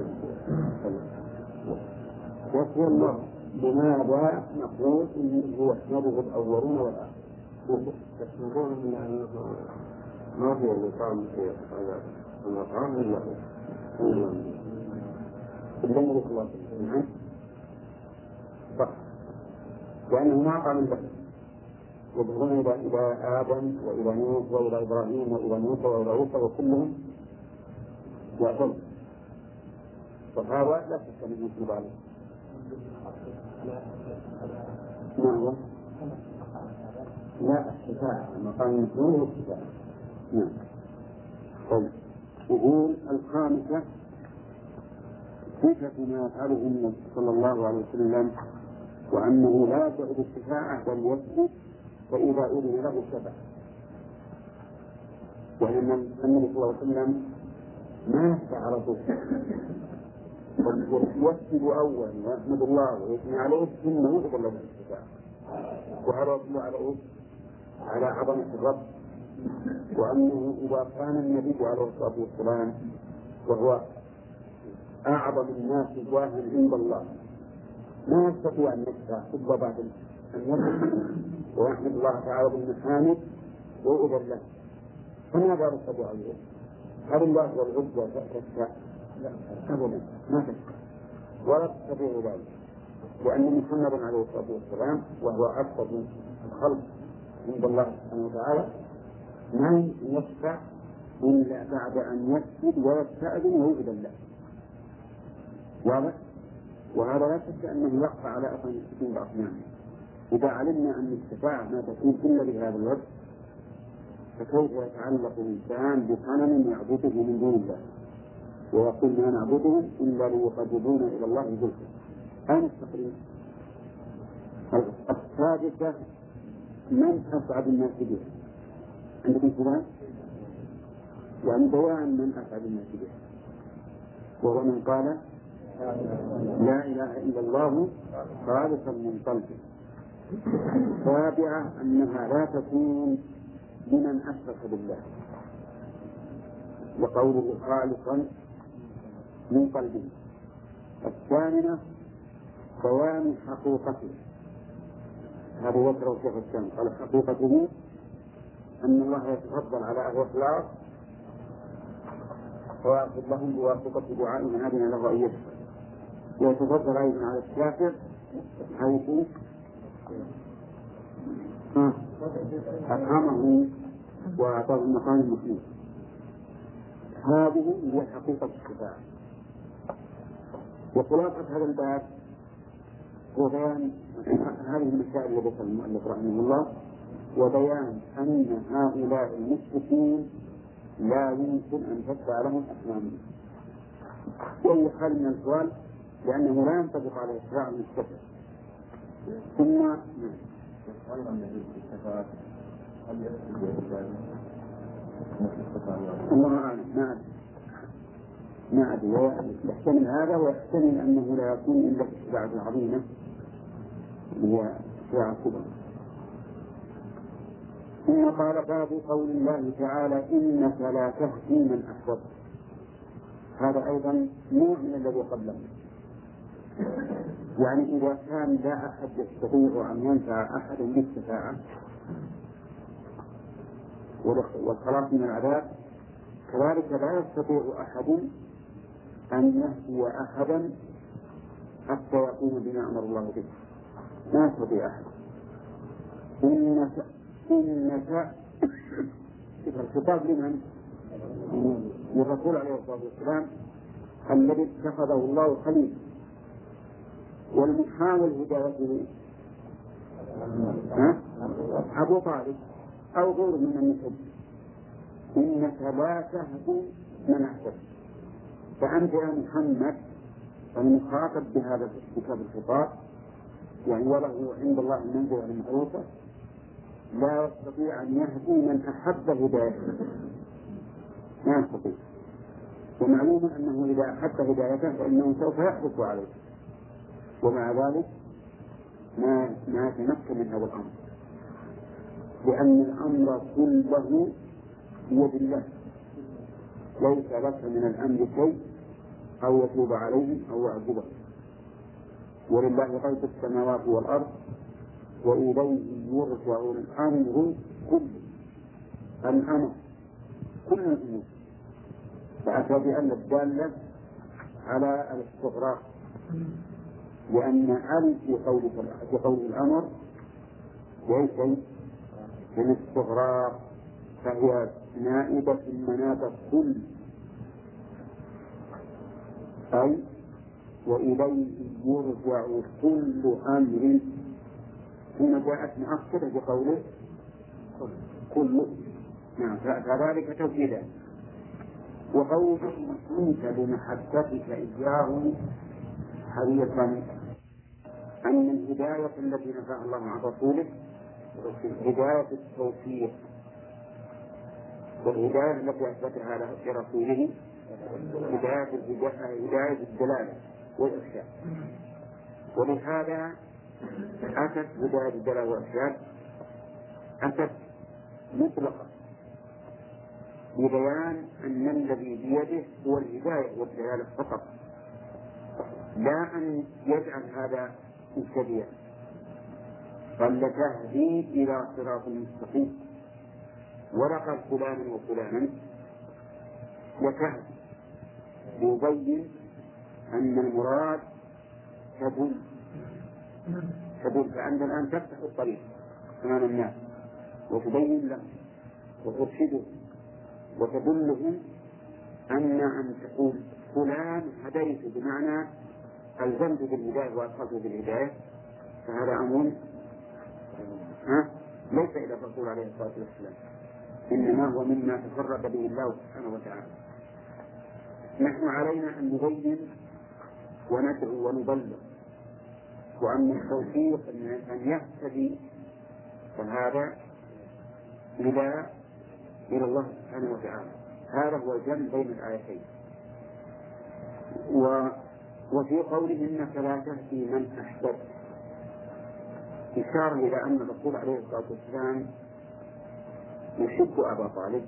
وفي الله لماذا نقول إنه يحمده الأولون والآخرون؟ يحمدون من أنه ما هو مقام في هذا المقام إلا هو بالله الله صح لأنه ما قام له يدعون إلى آدم وإلى نوح وإلى إبراهيم وإلى موسى وإلى عيسى وكلهم يعبد فهذا لا شك أنه يثنى عليه. ما هو؟ لا الشفاعة المقام المحمود هو الشفاعة. نعم. طيب يقول الخامسة صفة ما يفعله النبي صلى الله عليه وسلم وأنه لا يدعو بالشفاعة بل يسكت فإذا أذن له شفع. وأن النبي صلى الله عليه وسلم ما يشفع على طول يسجد أولا ويحمد الله ويثني عليه ثم يقبل له الشفاعة. وهذا يدل على إيه؟ على عظمة الرب وأنه إذا كان النبي عليه الصلاة والسلام وهو أعظم الناس جاها عند الله ما يستطيع أن يشفع إلا بعد أن يسجد ويحمد الله تعالى بالمحامد ويؤذن له. فماذا يستطيع أن يشفع؟ هل الله والعزة تشفع؟ لا أبدا ما تشفع ولا تستطيع ذلك لأن محمد عليه الصلاة والسلام وهو أفضل الخلق عند الله سبحانه وتعالى من يشفع إلا بعد أن يسجد ويستأذن ويؤذن له. واضح؟ وهذا لا شك أنه يقع على أثر المسلمين بأصنامه. إذا علمنا أن الشفاعة ما تكون إلا بهذا الوجه فكيف يتعلق الإنسان بصنم يعبده من دون الله ويقول ما نعبدهم إلا ليقربونا إلى الله زلفى؟ أين التقريب؟ السادسة من أسعد الناس به؟ عندكم سؤال؟ يعني بيان من أسعد الناس به وهو من قال لا إله إلا الله خالصا من قلبه. السابعة أنها لا تكون لمن أشرك بالله وقوله خالصا من قلبه. الثامنة بيان حقيقته. هذا ذكره الشيخ الثاني قال حقيقته أن الله يتفضل على أهل الإخلاص ويأخذ لهم بواسطة دعائهم هذه على الرأية ويتفضل أيضا على الشافع حيث أكرمه وأعطاه المقام المحمود. هذه هي حقيقة الشفاعة. وخلاصة هذا الباب هو بيان هذه المسائل التي ذكرها المؤلف رحمه الله وبيان أن هؤلاء المشركين لا يمكن أن تتبع لهم أحلامهم وهي حال من السؤال لأنه لا ينطبق على الشفاعة المستقبل. ثم الله أعلم ما أدري يحتمل هذا ويحتمل أنه لا يكون إلا في الشفاعة العظيمة هي الشفاعة الكبرى. ثم قال باب قول الله تعالى إنك لا تهدي من أحببت. هذا أيضا نوع من الذي قبله. يعني إذا كان لا أحد يستطيع أن ينفع أحد بالشفاعة والخلاص من العذاب، كذلك لا يستطيع أحد أن يهدي أحدا حتى يقوم بما أمر الله به. لا يستطيع أحد. إنك الخطاب لمن؟ للرسول عليه الصلاة والسلام الذي اتخذه الله خليل، والمحاول هدايته أبو طالب أو غيره من النسب. إنك لا تهدي من أحببت. فأنت يا محمد المخاطب بهذا الخطاب، يعني وله عند الله المنزلة المعروفة، لا يستطيع أن يهدي من أحب هدايته، ما يستطيع. ومعلوم أنه إذا أحب هدايته فإنه سوف يحرص عليه، ومع ذلك ما يتمكن من هذا الأمر، لأن الأمر كله بيد الله. ليس لك من الأمر شيء أو يتوب عليهم أو يعذبهم، ولله غيب السماوات والأرض وإليه يرجع الأمر كله. الأمر كل الأمور، فأتى بأن الدالة على الاستغراق، لأن ألف في قول الأمر ليس من الاستغراق، فهي نائبة منابة كل، أي وإليه يرجع كل أمر، ثم جاءت مؤكدة بقوله كل. نعم، فذلك توكيدا. وقوله كنت بمحبتك إياه حريصا، أن الهداية التي نفعها الله عن رسوله هداية التوفيق، والهداية التي أثبتها لرسوله هداية الدلالة والإرشاد. ولهذا أتت هداية الدلالة والإرشاد أتت مطلقة ببيان أن الذي بيده هو الهداية والدلالة فقط، لا أن يجعل هذا مبتدئا، بل تهدي إلى صراط مستقيم. ولقد فلانا وفلانا وتهدي، يبين أن المراد تدل. فأنت الآن تفتح الطريق أمام الناس وتبين لهم وترشدهم وتدلهم أن تقول فلان هديت، بمعنى ألزمت بالهداية وأدخلت بالهداية، فهذا أمر ليس إلى الرسول عليه الصلاة والسلام، إنما هو مما تفرد به الله سبحانه وتعالى. نحن علينا أن نبين وندعو ونبلغ، وأن التوفيق أن يهتدي، فهذا إلى الله سبحانه وتعالى. هذا هو الجمع بين الآيتين. وفي قوله إنك لا تهدي من أحببت إشارة إلى أن الرسول عليه الصلاة والسلام يحب أبا طالب.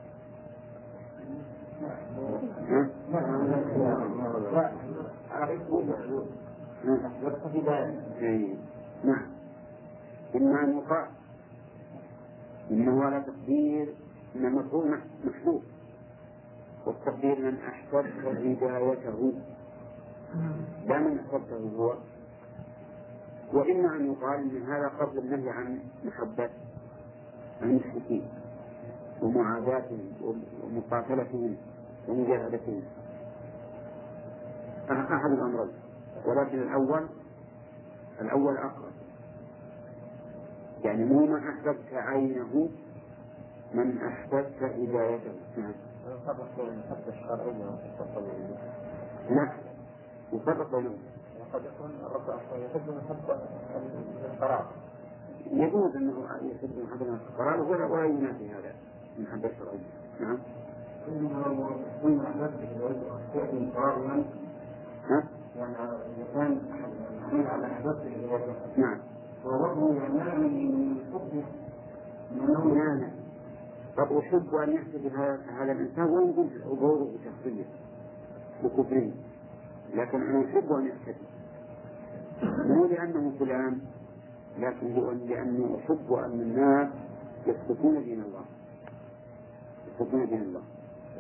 نعم، إما أن يقال إنه على تقدير أن المفعول محذوف، والتقدير من أحببت هدايته لا من أحببته هو. وإما أن يقال إن هذا قبل النهي عن محبة المشركين ومعاداتهم ومقاتلتهم ومجاهدتهم، أحد الأمرين، ولكن الأول أقرب، يعني مو من أحببت عينه، من أحببت هدايته. نعم، يفرق بين المحبة الشرعية والمحبة الطبيعية. لا، يفرق بينهم. قد يكون الرب يحب المحبة القرار، يجوز أنه يحب المحبة القرار ولا ينافي هذا المحبة الشرعية. نعم، يكون محبته يكون قرارا، يعني إذا كان يكون على محبته. نعم، ووضعه ينال من حبه نعم. قد أحب أن يحسب هذا الإنسان وينقل حضوره شخصيا، بكفره، لكن أنا أحب أن يحتسب، مو لأنه فلان، لكن لأني أحب أن الناس يتقون دين الله، يتقون دين الله.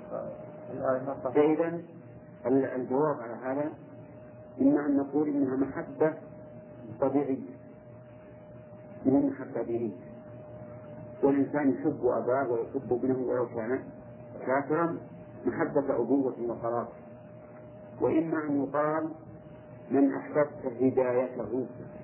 فإذا الجواب على هذا إما أن نقول إنها محبة طبيعية، مو محبة دينية، والإنسان يحب أباه ويحب ابنه ولو كان كافرا محبة أبوة وقرار. وإما أن يقال من أحببت هدايته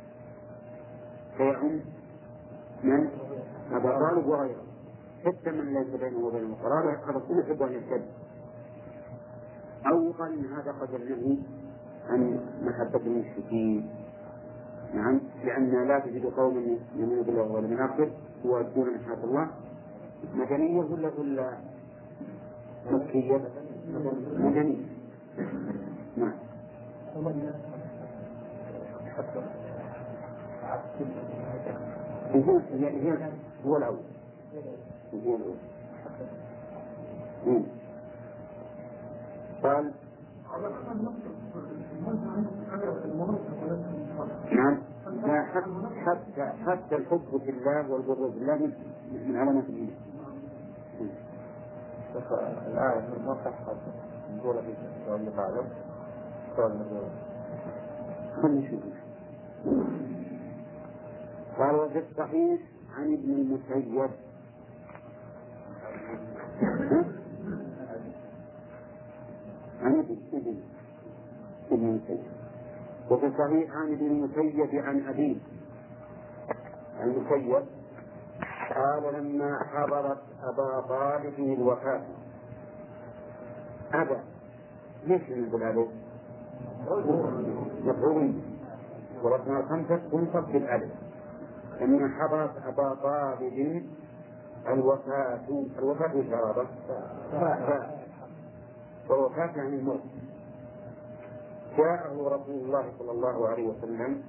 فيعم من أبا طالب وغيره، حتى من ليس بينه وبين قرار هذا كله يحب أن يهتد. أو يقال إن هذا قد النهي عن محبة المشركين. نعم، لأن لا تجد قوما يؤمنون بالله واليوم الآخر ويؤدون محبة الله مدنية ولا مكية؟ مدنية. نعم. هو الأول. قال نعم، حتى الحب في الله والبغض في الله من علامات الإيمان. الآية ما صحت نقول في اللي بعده قال وفي الصحيح عن ابن المسيب عن ابن المسيب وفي الصحيح عن ابن المسيب عن أبيه المسيب قال لما حضرت أبا طالب الوفاة أبا ليش نقول عليه مفعول ورقم الخمسة تنصب بالألف لما حضرت أبا طالب الوفاة شرابة والوفاة يعني الموت جاءه رسول الله صلى الله عليه وسلم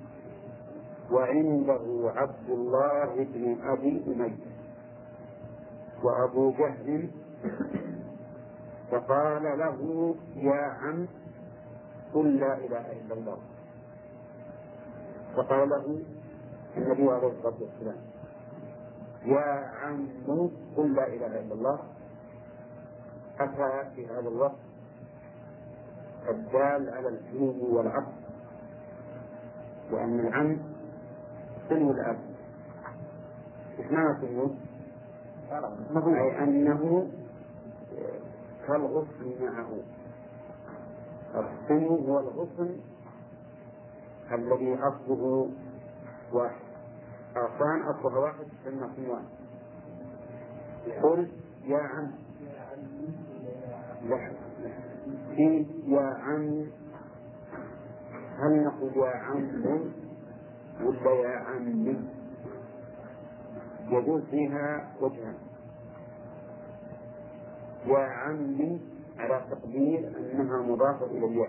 وعنده عبد الله بن أبي أمية وأبو جهل فقال له يا عم قل لا إله إلا الله. فقال له النبي عليه الصلاة والسلام يا عم قل لا إله إلا الله. أتى في هذا الوقت الدال على الحنو والعطف وأن العم سنو الأب. إيش معنى سنو؟ أي أنه كالغصن معه. السنو هو الغصن الذي أصله واحد، أغصان أصلها واحد سنة صنوان. قل يا عم في يا عم هل نقول يا عم ولا يا عمي؟ يجوز فيها وجهان. يا عمي على تقدير أنها مضافة إلى الياء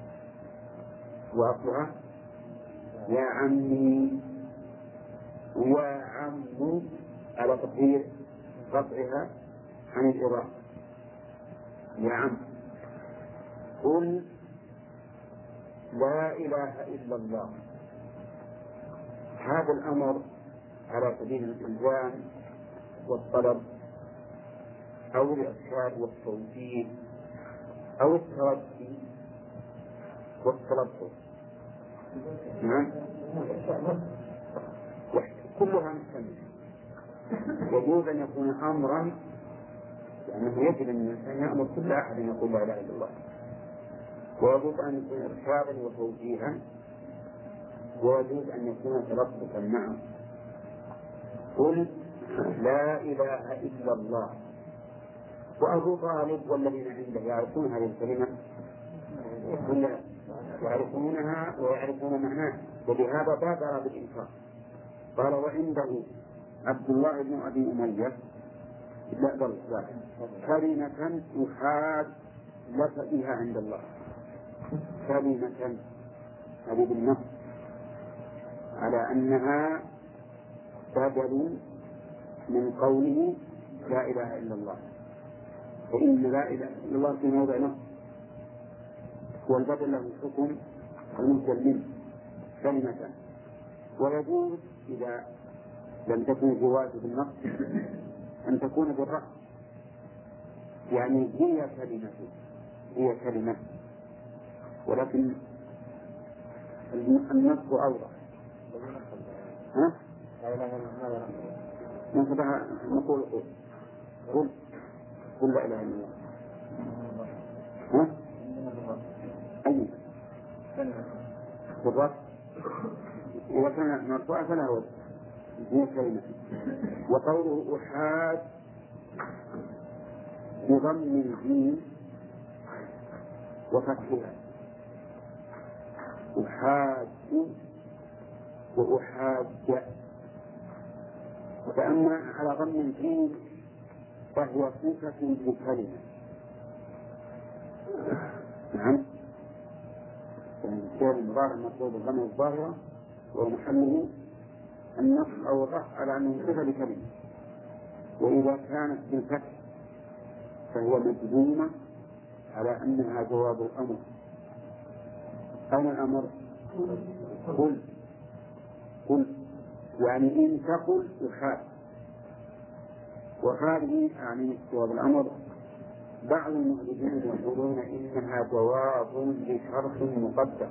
وأصلها يا عمي، ويا عم على تقدير قطعها عن الإضافة يا عم قل لا إله إلا الله. هذا الأمر على سبيل الإلزام والطلب أو الإرشاد والتوجيه أو الترجي والتلطف. نعم، كلها مستمرة. يجوز أن يكون أمرا لأنه يجب أن الإنسان يأمر كل أحد أن يقول لا إله إلا الله، ويجوز أن يكون إرشادا وتوجيها، ويجوز أن يكون تلطفا معه. قل لا إله إلا الله. وأبو طالب والذين عنده يعرفون هذه الكلمة يعرفونها ويعرفون معناها، ولهذا بادر بالإنكار. قال وعنده عبد الله بن أبي أمية كلمة يحاد لك بها عند الله. كلمة هذه بالنص على أنها بدل من قوله لا إله إلا الله، فإن لا إله إلا الله في موضع نص والبدل له حكم المنزل منه كلمة. ويجوز إذا لم تكن الجواز بالنص أن تكون بالرأس، يعني هي كلمة ولكن النص أوضح. ها؟ نصبها نقول قل لا إله إلا الله. ها؟ أي بالرأس إذا كان مرفوعا فلا وجه هي كلمة. وقوله أحاد بضم الجيم وفتحها، أحاد وأحاج، فأما على ضم الجيم فهو صفة لكلمة. نعم، الشيء المضارع مطلوب الضم الظاهرة ومحله النص أو الرفع على أنه صفة لكلمة. وإذا كانت بالفتح فهو مجزومة على أنها جواب الأمر. أين الأمر؟ قل يعني إن تقل أحاد، وهذه يعني جواب الأمر. بعض المؤلفين يقولون إنها جواب لشرط مقدر،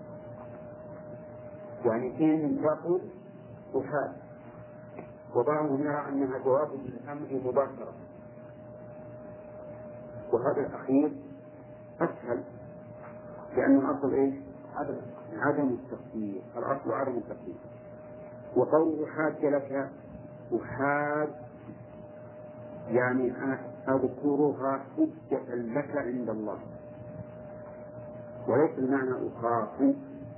يعني إن تقل أحاد، وبعضهم يرى أنها جواب للأمر مباشرة، وهذا الأخير أسهل لأن الأصل إيش؟ عدم التقدير، الأصل عدم التقدير. وقوله حاج لك أحاج يعني أذكرها حجة لك عند الله، وليس المعنى أخاف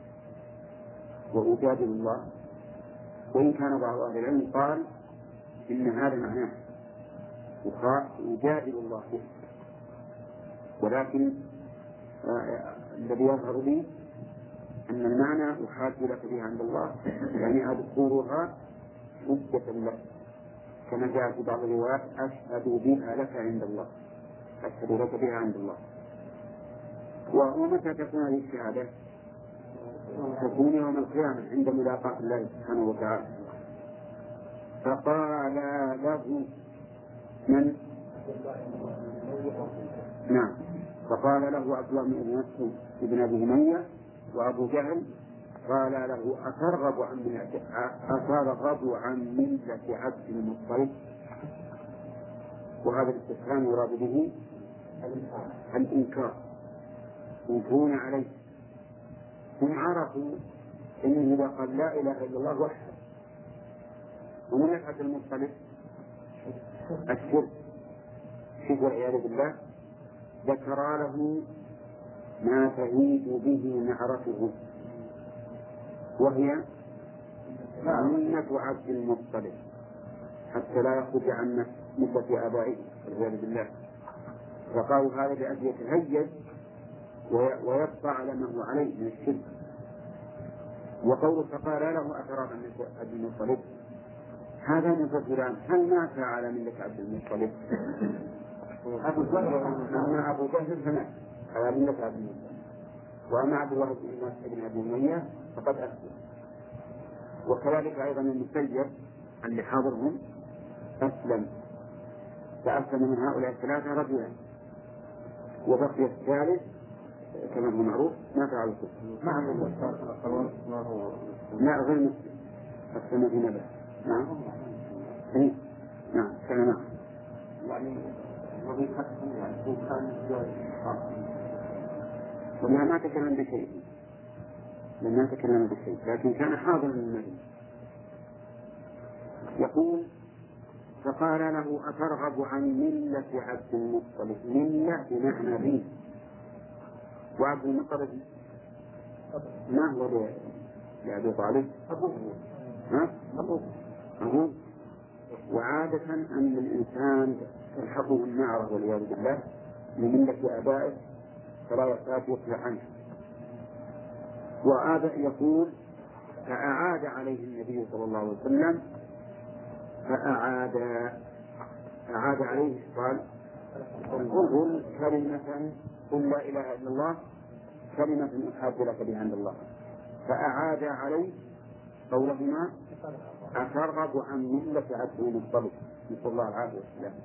وأجادل الله، وإن كان بعض أهل العلم قال إن هذا معناه أجادل الله به، ولكن الذي يظهر لي أن المعنى أحاج لك بها عند الله يعني أذكرها حجة لك، كما جاء في بعض الروايات أشهد بها لك عند الله، أشهد لك بها عند الله. ومتى تكون هذه الشهادة؟ تكون يوم القيامة عند ملاقاة الله سبحانه وتعالى. فقال له من؟ نعم، فقال له عبد الله بن أبي أمية وأبو جهل قال له أترغب عن ملة عبد المطلب؟ وهذا الاستفهام يراد به الإنكار، ينكرون عليه. هم عرفوا إنه إذا قال لا إله إلا الله وحده، وملة عبد المطلب الشرك والعياذ بالله، ذكر له ما تهيج به معرفته، وهي ملة عبد المطلب، حتى لا يخرج عن ملة آبائه والعياذ بالله. فقالوا هذا لأجل يتهيج ويبقى على ما هو عليه من الشرك. وقوله فقال له أترى عن عبد المطلب، هذا مفسران، هل مات على ملة عبد المطلب؟ أما أبو جهل فمات على ملة عبد المطلب، وأما عبد الله بن أبي أمية فقد أسلم. وكذلك أيضا المسيب اللي حاضرهم أسلم، فأسلم من هؤلاء الثلاثة رجلا، وبقي الثالث كما هو معروف مات على الكفر. لا غير مسلم، أسلم في نبأ. نعم نعم كلام يعني وظيفتهم يعني هو كان وما ما تكلم بشيء، لما تكلم بشيء، لكن كان حاضر النبي. يقول فقال له أترغب عن ملة عبد المطلب؟ ملة بمعنى دين، وعبد المطلب ما هو لأبي طالب؟ أبوه. وعادة أن الإنسان تلحقه النعرة والعياذ بالله لملة آبائه فلا يحتاج يطلع عنه. وهذا يقول فأعاد عليه النبي صلى الله عليه وسلم، أعاد عليه قال قل كلمة قل لا إله إلا الله كلمة أحاج لك بها عند الله، فأعاد عليه قولهما أترغب عن ملة عبد المطلب، نسأل الله العافية والسلام.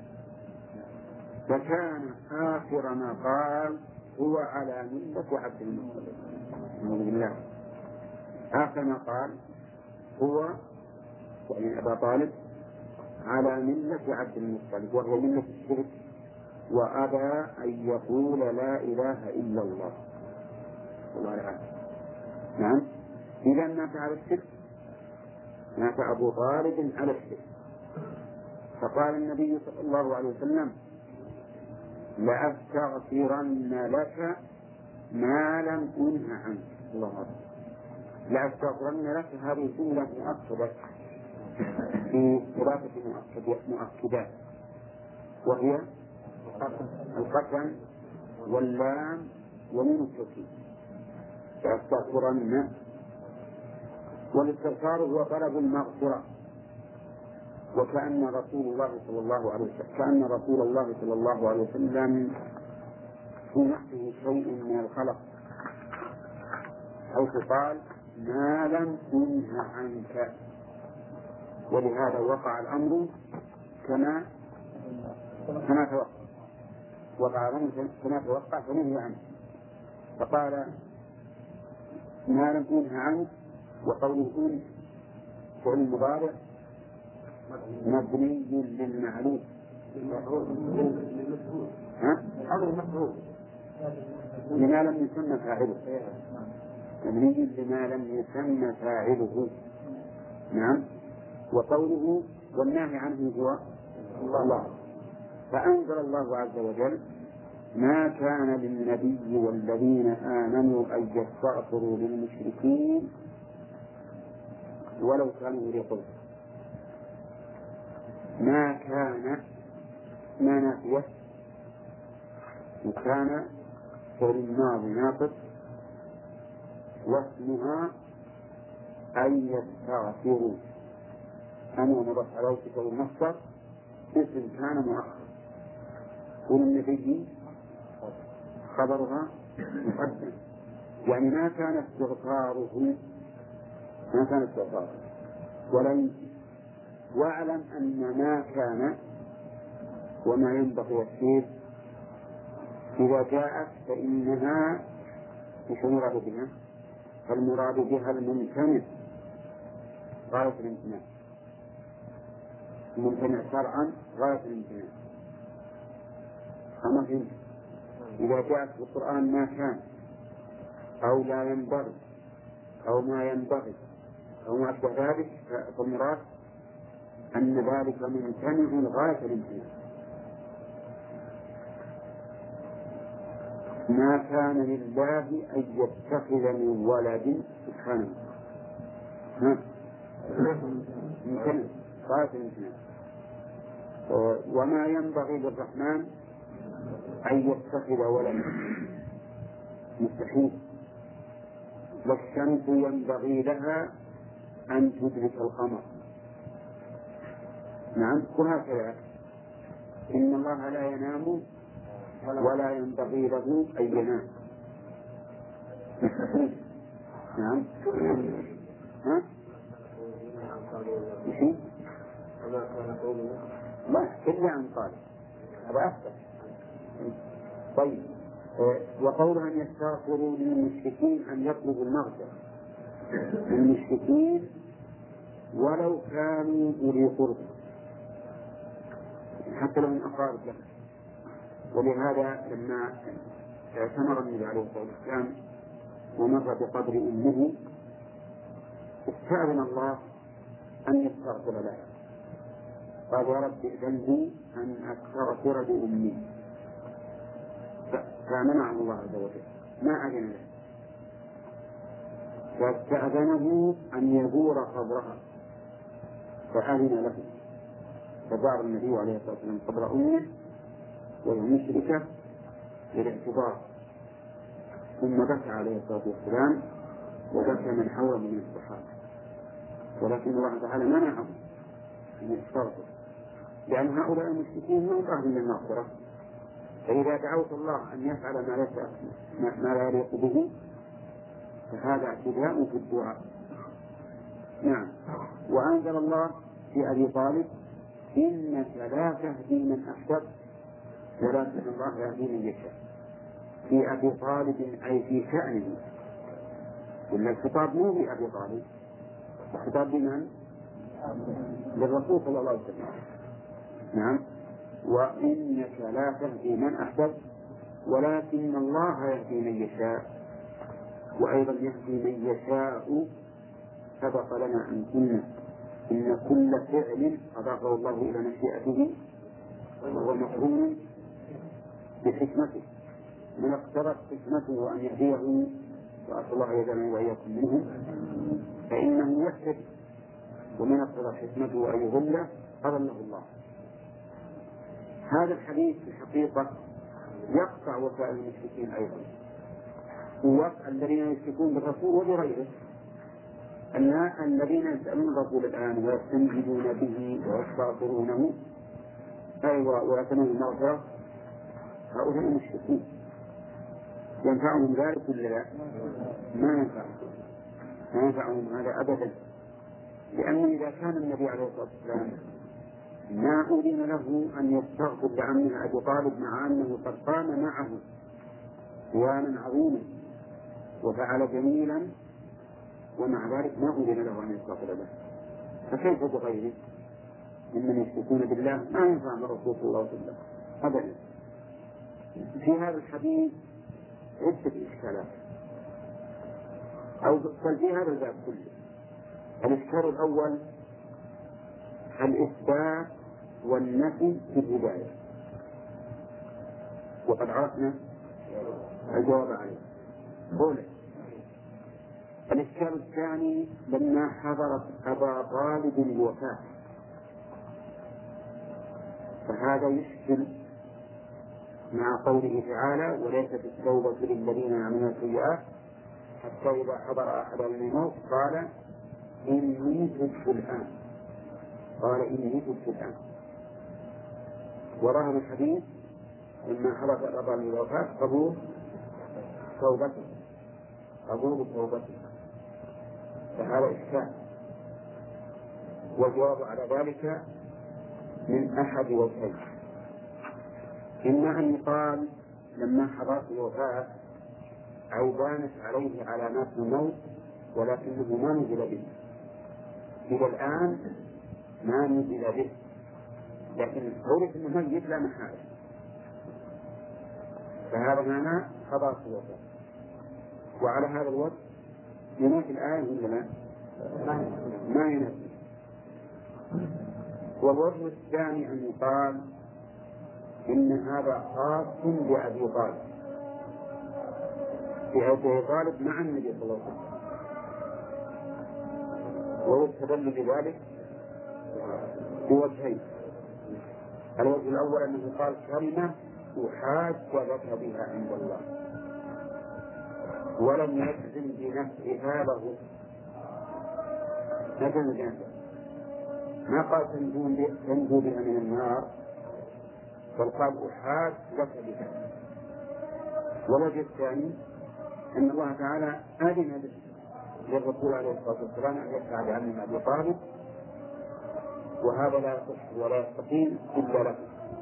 فكان آخر ما قال هو على ملة عبد المطلب، نعوذ بالله. آخر ما قال هو يعني أبا طالب على ملة عبد المطلب، وهو ملة الشرك، وأبى أن يقول لا إله إلا الله. الله العافية. نعم، إذا مات على الشرك، مات أبو طالب على الشرك. فقال النبي صلى الله عليه وسلم لأستغفرن لك ما لم أنه عنك. الله أكبر. لأستغفرن لك هذه جملة مؤكدة في ثلاثة مؤكدات، وهي القسم واللام ومن التوكيد. لأستغفرن، والاستغفار هو طلب المغفرة، وكأن رسول الله صلى الله عليه وسلم في نفسه شيء من الخلق، حيث قال ما لم أنه عنك، ولهذا وقع الأمر كما توقع، وقع الأمر كما توقع فنهي عنه. فقال ما لم أنه عنك، وقوله أن فعل المضارع مبني للمعلوم، لما لم يسمى فاعله، مبني لما لم يسمى فاعله. نعم. وقوله والنهي عنه هو الله. فأنزل الله عز وجل ما كان للنبي والذين آمنوا أن يستغفروا للمشركين ولو كانوا أولي قربى. ما كان ما نافية، وكان فعل الماضي ناقص، واسمها أن يستغفروا، أنا نضح على وصف المصدر اسم كان مؤخر، والنبي خبرها مقدم، يعني ما كان استغفاره ولا يمكن. واعلم أن ما كان وما ينبغي الشيء إذا جاءت فإنها مش المراد بها، فالمراد بها الممتنع غاية الامتناع، الممتنع شرعا غاية الامتناع. أما فهمت؟ إذا جاءت في القرآن ما كان أو لا ينبغي أو ما ينبغي أو ما أشبه ذلك، فالمراد أن ذلك ممتنع غاية الامتناع. ما كان لله أن يتخذ من ولد سبحانه، ممتنع غاية الامتناع. وما ينبغي للرحمن أن يتخذ ولدا، مستحيل. والشمس ينبغي لها أن تدرك القمر. نعم. وهكذا إن الله لا ينام ولا ينبغي له أن ينام. نعم. ها؟ لا إلا عن قال هذا أفضل. طيب. وقول أن يستغفروا للمشركين أن يطلبوا المغفرة للمشركين ولو كانوا أولي قربى، حتى لو أقارب لهم. ولهذا لما اعتمر النبي عليه الصلاة والسلام ومر بقبر أمه استأذن الله أن يستغفر لها، قال يا رب ائذن لي أن أستغفر لأمي، فمنعه الله عز وجل، ما أذن له، فاستأذنه أن يزور قبرها فأذن له، فزار النبي عليه الصلاة والسلام قبر أمه وهي مشركة للاعتبار، ثم بكى عليه الصلاة والسلام وبكى من حوله من الصحابة، ولكن الله تعالى منعه أن يستغفر، لأن هؤلاء المشركين هم أهل للمغفرة فإذا دعوت الله أن يفعل ما لا يليق به فهذا اعتداء في الدعاء. نعم. وأنزل الله في أبي طالب إنك لا تهدي من أحببت ولكن الله يهدي من يشاء. في أبي طالب أي في شأنه، ولا الخطاب مو في أبي طالب، الخطاب بمن؟ للرسول صلى الله عليه وسلم. نعم. وإنك لا تهدي من أحببت ولكن الله يهدي من يشاء. وأيضا يهدي من يشاء سبق لنا أن قلنا إن كل فعل أضافه الله إلى مشيئته وهو مقرون بحكمته، من اقترب حكمته أن يهديه وأسأل الله يجعلني وإياكم منهم فإنه يهتدي، ومن اقترب حكمته أن يضله أضله الله. هذا الحديث في الحقيقة يقطع وسائل المشركين أيضا، ووقع الذين يشركون بالرسول وبغيره. الذين يسألون الرسول الآن ويستنجدون به ويستغفرونه ويتمنون المغفرة هؤلاء المشركين ينفعهم ذلك ولا لا؟ ما ينفعهم هذا أبدا، لأنه إذا كان النبي عليه الصلاة والسلام ما أذن له أن يستغفر لعمه أبي طالب مع أنه قد قام معه قياما عظيما وفعل جميلا، ومع ذلك ما أذن له أن يستغفر له، فكيف بغيره ممن يشركون بالله؟ ما ينفع الرسول صلى الله عليه وسلم أبدا. في هذا الحديث عدة إشكالات، أو بل في هذا الباب كله. الإشكال الأول الإثبات والنفي في الهداية، وقد عرفنا الجواب عليه. قوله. الإشكال الثاني لما حضرت أبا طالب الوفاة، فهذا يشكل مع قوله تعالى وليست التوبة للذين يعملون السيئات حتى إذا حضر أحدهم الموت قال إني تبت الآن. وظاهر الحديث لما حضرت أبا طالب الوفاة قبول توبته، فهذا إشكال. والجواب على ذلك من أحد وجهين: إما أن يقال لما حضرت الوفاة أو بانت عليه علامات الموت ولكنه ما نزل به، إلى الآن ما نزل به، لكن عرف أنه ميت لا محالة، فهذا معنى حضرت الوفاة. وعلى هذا الوجه ينوت الآية ولا لا؟ ما ينوت. والوجه الثاني أن يقال إن هذا خاص بأبي طالب، بأبي طالب مع النبي صلى الله عليه وسلم، ويستدل بذلك بوجهين: الوجه الأول أنه قال كلمة أحاج لك بها عند الله، ولم يجزم بنفسها له، ما قال تنجو بها من النار، بل قال أحاج لك بها. والوجه الثاني أن الله تعالى أذن للرسول عليه الصلاة والسلام أن يدفع بعمه أبي طالب، وهذا لا يصح ولا يستقيم إلا له،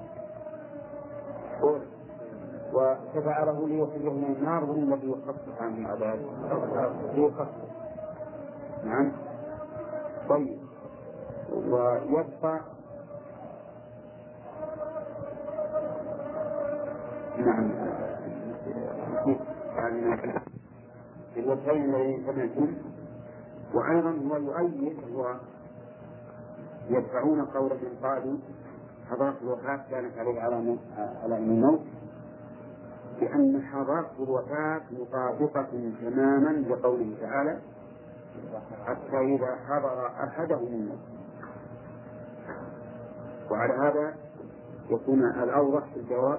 وتفعله ليخرجه من النار والذي يخفف عنه العذاب ليخفف. نعم. طيب. ويبقى نعم في الوجهين الذي سمعتم. وأيضا هو يؤيد يدفعون قول من قالوا حضارة الوفاة كانت عليه على الموت، لأن حضارة الوفاة مطابقة تماما لقوله تعالى حتى إذا حضر أحدهم الموت. وعلى هذا يكون الأوضح في الجواب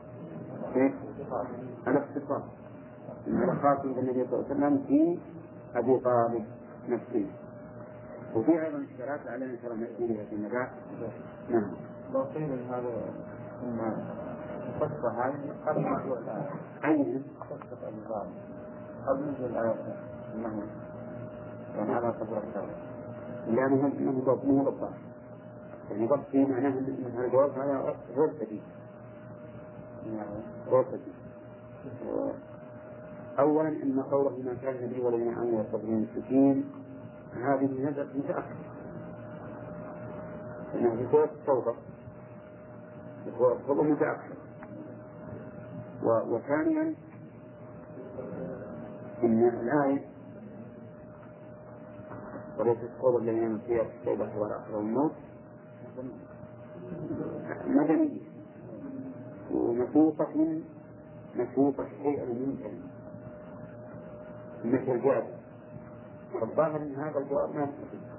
الاختصاص من خاص بالنبي صلى الله عليه وسلم في أبي طالب نفسه. وفي أيضا اشكالات علينا إن شاء الله نأتي بها في المجال. نعم. لو قيل هذا ثم القصة هذه قبل نزول الآية. أين قصة أبي طالب قبل نزول الآية أنه كان على قبر الثاني، لأنه من ضبط يعني ضبط فيه معناه أن هذا الجواب هذا غير سديد. أولا أن قوله ما كان النبي والذين آمنوا يستغفرون السكين هذه نزلت متأخر، لأنه في سورة التوبة الخطبة متأخر. وثانيا أن الآية وليست قول الذين آمنوا فيها التوبة والآخرة والموت مدنية ومسوقة شيئا ممكن مثل الجواب. الظاهر من هذا الجواب ما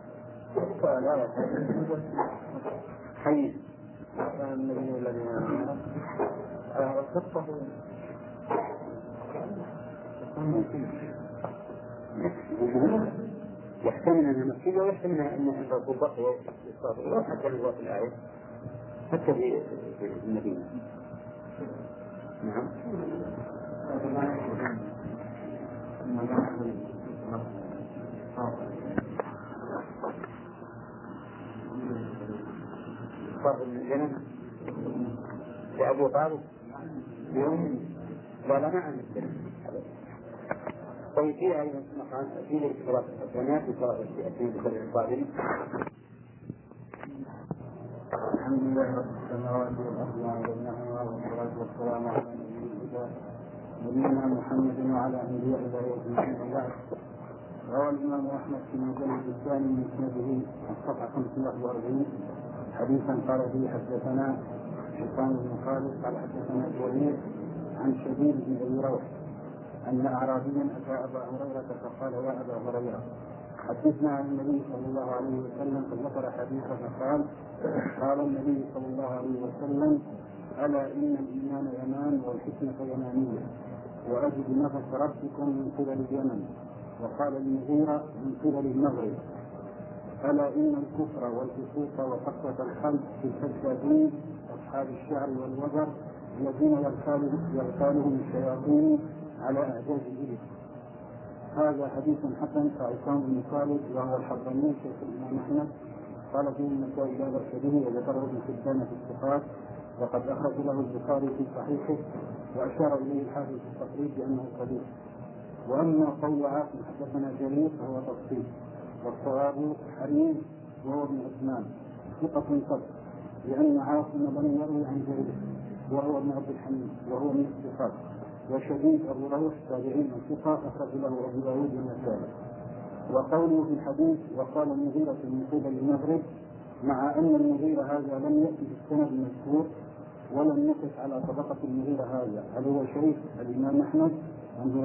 حي النبي الذي الخطة يحتمل أنها مكية ويحتمل أن الرسول بقي يستطيع ولو حتى في الآية حتى في المدينة. نعم. فرق الجنة لأبو طالب يوم ولا معنى الجنة. طيب فيها أيضا مقام فيه صلاة الحسنات وصلاة الشيئتين بخير القادم. الحمد لله رب السماوات والأرض وعلمناها والصلاة والسلام على نبينا محمد وعلى آله وصحبه أجمعين. روى الإمام أحمد في المجلد الثاني من مسنده الصفحة 541 حديثا قال فيه حدثنا حسان بن خالد قال حدثنا الوليد عن شديد بن أبي روح أن أعرابيا أتى أبا هريرة فقال يا أبا هريرة حدثنا عن النبي صلى الله عليه وسلم فذكر حديثا فقال قال النبي صلى الله عليه وسلم ألا إن الإيمان يمان والحكمة يمانية وأجد نفس ربكم من قبل اليمن. وقال المغيرة من قبل المغرب ألا إن الكفر والفسوق وقسوة القلب في الكذابين أصحاب الشعر والوزر الذين يغتالهم الشياطين على أعجاز الإبل. هذا حديث حسن. فعصام بن خالد وهو الحضرمي شيخ الإمام أحمد قال فيه النسائي لا بأس به وذكره ابن حبان في الثقات وقد أخرج له البخاري في صحيحه وأشار إليه الحافظ في التقريب بأنه صديق. وأما قول عاصم حدثنا جرير فهو تفصيل والصواب حريم وهو ابن عثمان ثقة صدق لأن عاصم لم يروي عن جرير وهو ابن عبد الحميد وهو من الثقات. وشديد أبو روح تابعين ثقة أخرج له أبو داود والنسائي. وقوله في الحديث وقال المغيرة من قبل المغرب مع أن المغيرة هذا لم يأتي بالسند المذكور ولم يقف على طبقة المغيرة هذا هل هو شيخ الإمام أحمد أم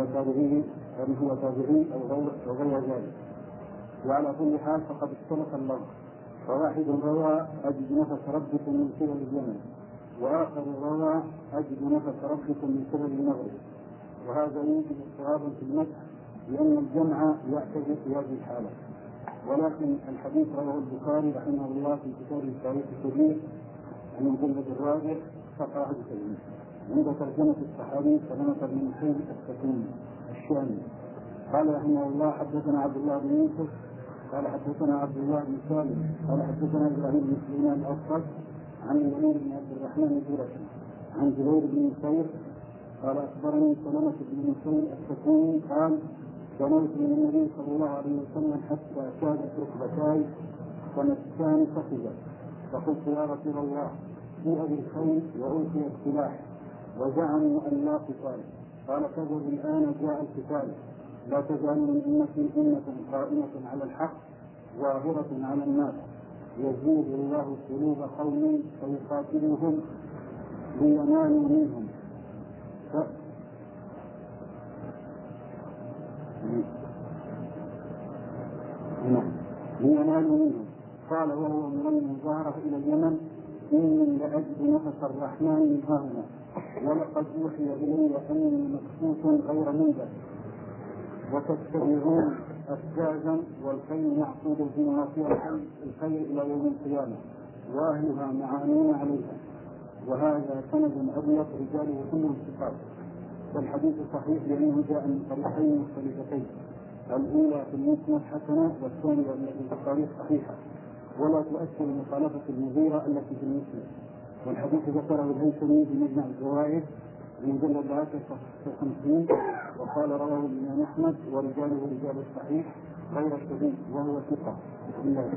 هو تابعي أو غير ذلك. وعلى كل حال فقد اختلف اللفظ فواحد روى أجد نفس ربكم من قبل اليمن وآخر روى أجد نفس ربكم من قبل المغرب. وهذا يوجد صواب في المسح لأن الجمع يعتبر في هذه الحالة. ولكن الحديث رواه البخاري رحمه الله في كتاب التاريخ الكبير المجلد الرابع صفحة 91 عند ترجمة الصحابي سلمة بن حسين السكين الشامي قال رحمه الله حدثنا عبد الله بن يوسف قال حدثنا عبد الله بن سالم قال حدثنا إبراهيم بن سليمان الأصفر عن الوليد بن عبد الرحمن الجرشي عن جبير بن نصير قال أخبرني سلمة بن نصير السكين قال جنوت من النبي صلى الله عليه وسلم حتى كادت ركبتاي فمسكان فخذا فقلت يا رسول الله جيء بالخيل وألقي السلاح وزعموا أن لا قتال. قال كذب الآن جاء القتال لا تزال من أمة قائمة على الحق ظاهرة على الناس يزيد الله قلوب قوم فيقاتلهم لينالوا منهم قال وهو مرمي ظهره إلى اليمن إني لأجد نفس الرحمن من هاهنا ولقد أوحي إلي أني مكسوس غير منذر وتتبعون أفجازا والخيل يعقود في نواصي الخيل إلى يوم القيامة وأهلها معانون عليها وهذا سند أبيض رجاله كلهم ثقات. والحديث صحيح لأنه جاء من طريقين مختلفتين، الأولى في المسند حسنة والثانية التي في الطريق صحيحة، ولا تؤثر مخالفة المغيرة التي في المسند. والحديث ذكره الهيثمي بمجمع الزوائد المجلد 10 وقال رواه الإمام أحمد ورجاله رجال الصحيح غير الشديد وهو ثقة. بسم الله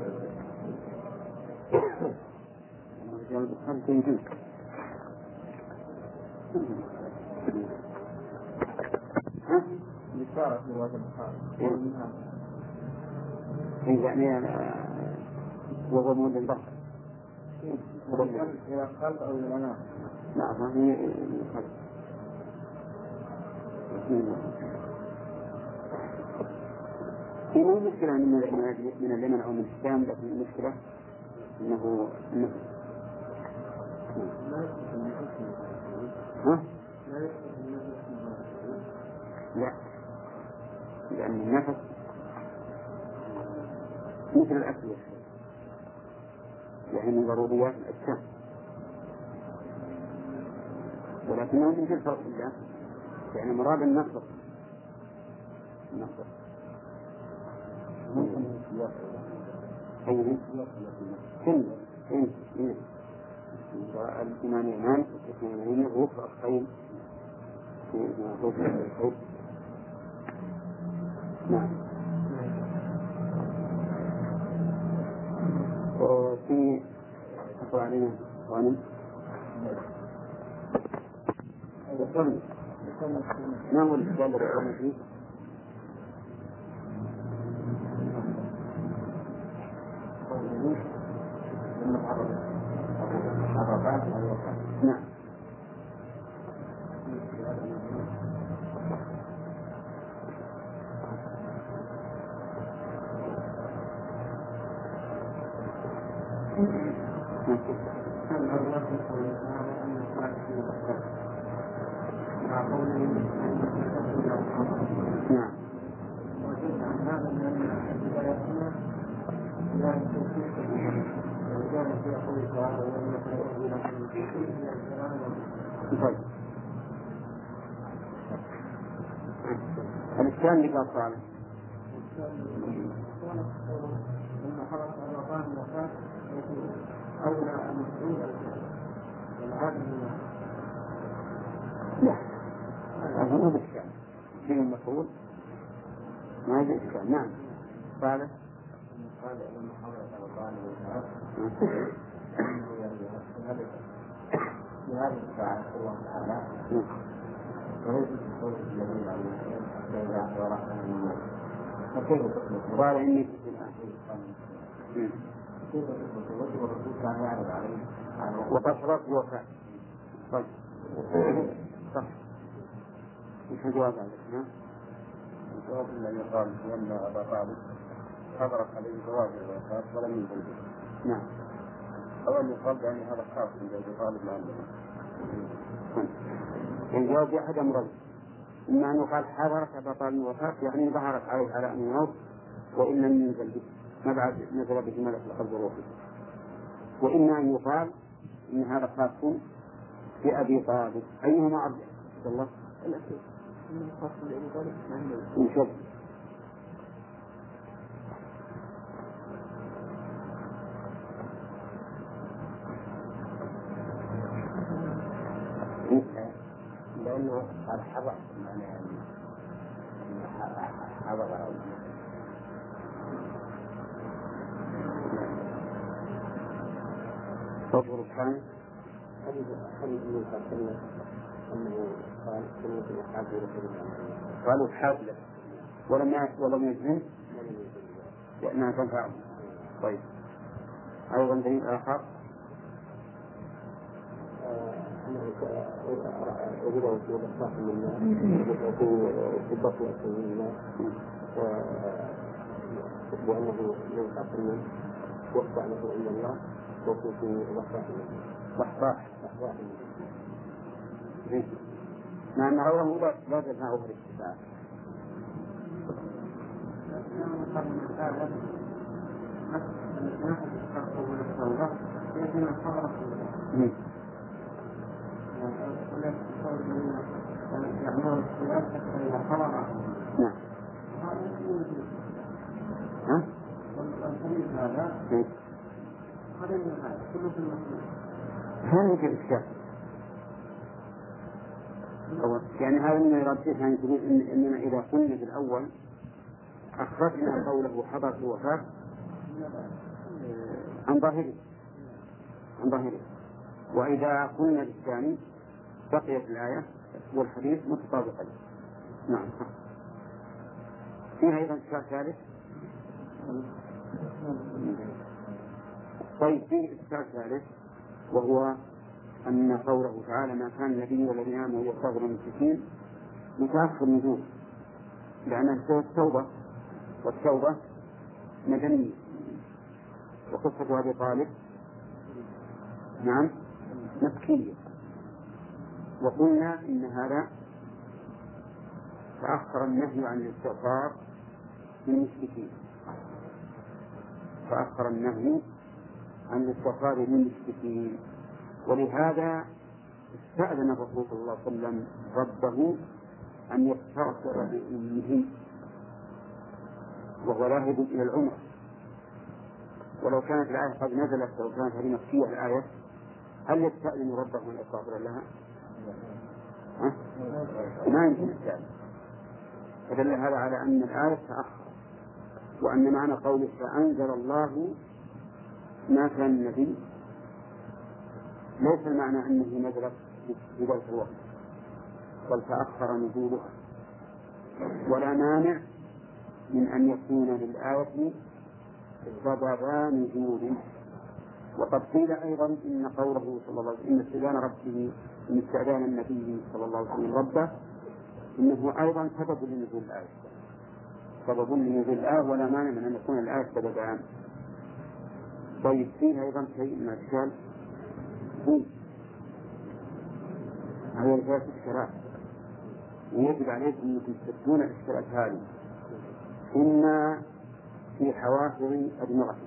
رجال البخاري تنجيل. بشارة في رواية البخاري يعني وهو مولد البحر إلى الخلق أو إلى الأمام. نعم هي الخلق. في مو مشكلة من اليمن أو من الشام، لكن المشكلة أنه لا، لأن النفس مثل الأكل يعني من ضروريات الأجسام، ولكنه من الفرق الله يعني مراد النصر أيه الإيمان إيمان والإيمان روح الخير في روح الخير. نعم. وفي أقوالنا غانم ما هو الإشكال الذي قام فيه؟ نعم. الإشكال اللي قال صالح لما حرص على رمضان الوفاة أولى أن يكون لا هذا مو بإشكال شيء المفروض ما هذا إشكال. نعم صالح قال لما حرص على رمضان الوفاة في هذه الساعة الله تعالى وليس في قول الجميل عليه إذا ورحمه الله فكيف تطلق قال إني كيف تطلق وجه الرسول كان يعرض عليه وتصرف وفاء. طيب صح. وش الجواب عليك؟ ها؟ الجواب الذي قال بأن أبا طالب حضرت عليه زواج الوفاة ولم ينزل به. نعم. أو أن يقال بأن هذا خاص من أبي طالب مع الجواب واحد أمر، إما أنه قال حضرت أبا طالب الوفاة يعني ظهرت عليه على أن يموت وإن لم ينزل به ما بعد نزل به ملك القلب والروح، وإما أن يقال إن هذا خاص بأبي طالب. أيهما أرجح؟ الله الأخير إنه خاص بأبي طالب نشوف. لأنه قال حضر يعني حضر تطور الثاني حديث موسى أنه قال كلمة الأصحاب رسول الله قالوا حاضر ولم يجزم لأنها تنفع. طيب أيضا دليل آخر أنه وجده في الأصحاب من الله وفي البطن من الله وأنه ينفع كلمة وقع له عند الله وفي صحصاح مع أن غيره لا تجمعه في الاستفاء. نعم. ها؟ هل يمكن إشكال؟ يعني هذا من يرجح يعني تقول إننا إذا قلنا في الأول أخرجنا قوله حضر في وفاة عن ظاهره، وإذا قلنا بالثاني بقيت الآية والحديث متطابقين. نعم. فيها أيضا إشكال ثالث. طيب فيه إشكال ثالث، وهو أن قوله تعالى ما كان النبي والذين آمنوا يستغفروا للمشركين متأخر نزول، لأنها سورة التوبة، والتوبة مدنية، وقصة أبي طالب نعم مكية. وقلنا إن هذا تأخر النهي عن الاستغفار للمشركين، تأخر النهي عن الاستغفار للمشركين، ولهذا استأذن الرسول صلى الله عليه وسلم ربه أن يستغفر لأمه وهو ذاهب إلى العمر. ولو كانت الآية قد نزلت، لو كانت هذه مكية الآية، هل يستأذن ربه أن يستغفر لها؟ ما يمكن يستأذن. فدل هذا على أن الآية تأخر، وأن معنى قوله فأنزل الله ما كان النبي ليس المعنى أنه نزلت في ذلك الوقت، بل تأخر نزولها. ولا مانع من أن يكون للآية سبب نزول. وقد قيل أيضا إن قوله صلى الله عليه وسلم إن استئذان ربه إن استئذان النبي صلى الله عليه وسلم ربه إنه أيضا سبب لنزول الآية، سبب لنزول الآية، ولا مانع من أن يكون الآية سببان. طيب فيه أيضا شيء من الأشكال، هذه الآية إشكالات، ويجب عليكم أنكم تسدون الإشكالات هذه إما في حوافر أدمغتكم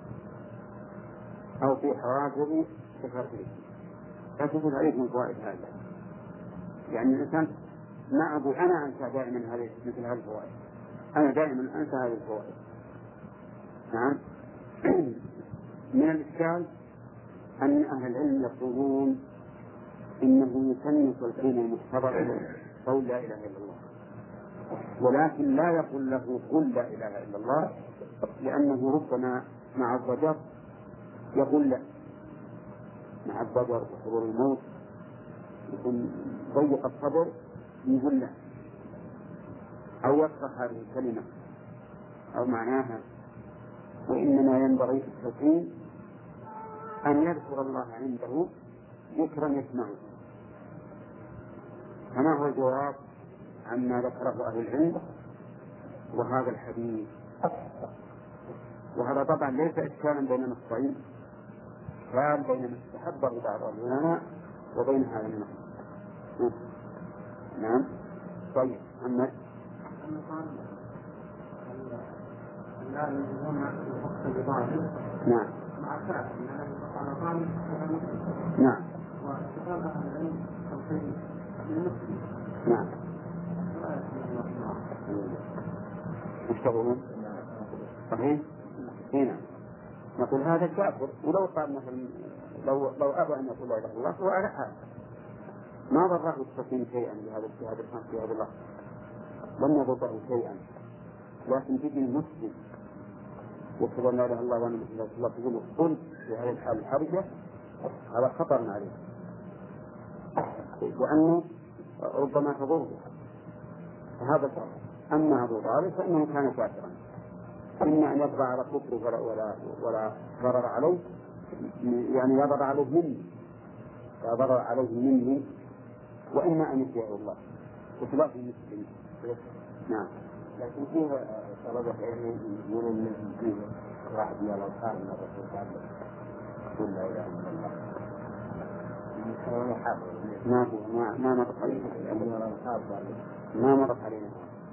أو في حوافر شفافركم. لا تفوت عليكم الفوائد هذه، يعني الإنسان ما أقول أنا أنسى دائما مثل هذه الفوائد، أنا دائما أنسى هذه الفوائد. نعم. من الإشكال أن أهل العلم يقولون إنه يسنس الحين المحتضر قول لا إله إلا الله، ولكن لا يقول له قل لا إله إلا الله، لأنه ربما مع الضجر يقول لا، مع الضجر وحضور الموت يكون ضيق الصبر يقول لا، أو يكره هذه الكلمة أو معناها. وإنما ينبغي في التلقين أن يذكر الله عنده ذكرا يسمعه. فما هو الجواب عما ذكره أهل العلم وهذا الحديث؟ وهذا طبعا ليس إشكالا بين نصين، إشكال بين ما استحبه بعض العلماء وبين هذا النص. نعم. طيب محمد. نعم. نعم. نعم. يشتغلون صحيح. هنا نقول هذا كافر، ولو قال مثلا لو أبى أن يقول لا إله إلا الله هو على حال ما ضره التسليم شيئا في هذا الله، لم يضره شيئا. لكن تجي المسلم وتقول لا إله إلا الله وأنا محمد رسول الله تقول قل في هذه الحال الحرجة، هذا خطر عليه، لأنه ربما تضره، فهذا الفرق. أما أبو طالب فإنه كان كافرا، إما أن يضع على كفره ولا ضرر عليه، يعني لا ضرر عليه مني، لا ضرر عليه مني، وإما أن يطيع الله وخلاف المسلمين. نعم. لكن فيه طلبة علم يقولون من فيه واحد من الأنصار من الرسول صلى الله عليه وسلم يقول لا إله إلا الله. ما مرت علينا. ما مرت علينا.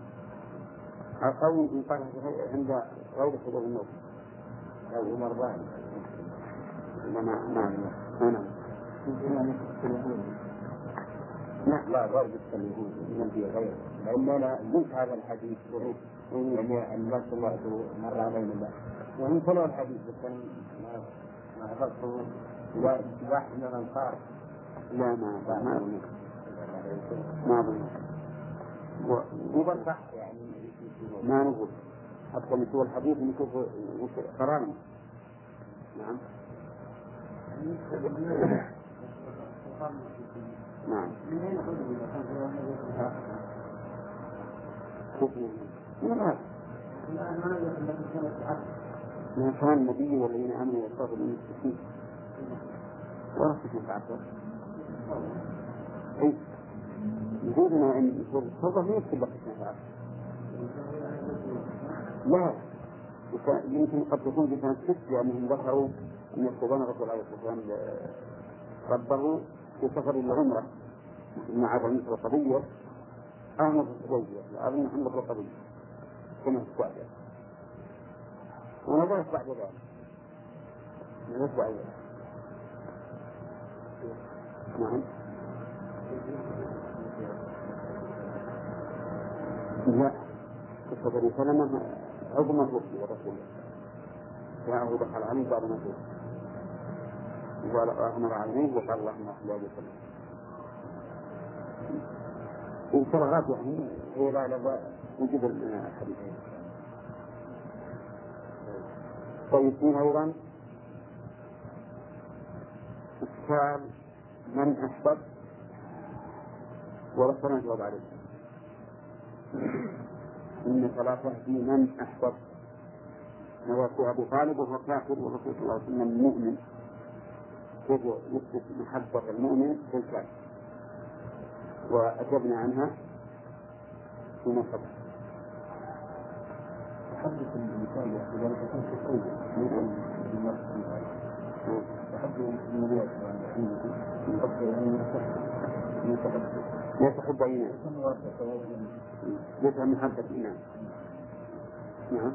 القول من قال عند غير حضور الموت أو مرضان. نعم. لا غير اليهود ينبي غيره، لأن أنا قلت هذا الحديث يعني الناس سمعته مر علينا الله وهم سمعوا الحديث بس ما عرفته واحد من الأنصار. لا ما أظن وبرصح يعني ما نقول حتى نشوف الحديث نشوف وش قرارنا. نعم نعم ما كان النبي والذين آمنوا يصطادوا المسلمين ورثوا تعبوا أي يقولنا أن الصوت ما يكتب لك لا يمكن قد تكون بسنة 6 لأنهم ذكروا أن الصوبان رسول الله صلى الله عليه وسلم ربه في سفر العمرة مع مثل القضية أهمل القضية لأظن محمد القضية كما تسوى ونظرت بعد ذلك نعم لا قصة ابي سلمة عظم الرسل ورسوله جاءه دخل عليه بعد ما قال أغمر عليه وقال اللهم صل عليه وسلم وصلغات يعني هي لا وجود الحديث. طيب أيضا إشكال من أحبب ورسلنا جواب عليه إنك لا تهدي من أحبب نواصي أبو طالب وهو كافر والرسول صلى الله عليه وسلم مؤمن كيف يثبت محبة المؤمن في الكافر وأجبنا عنها فيما سبق. تحدث الإنسان إذا لم تكن في أول تحدث المولاد لا تحب عيناه يفهم محبة الإيمان. نعم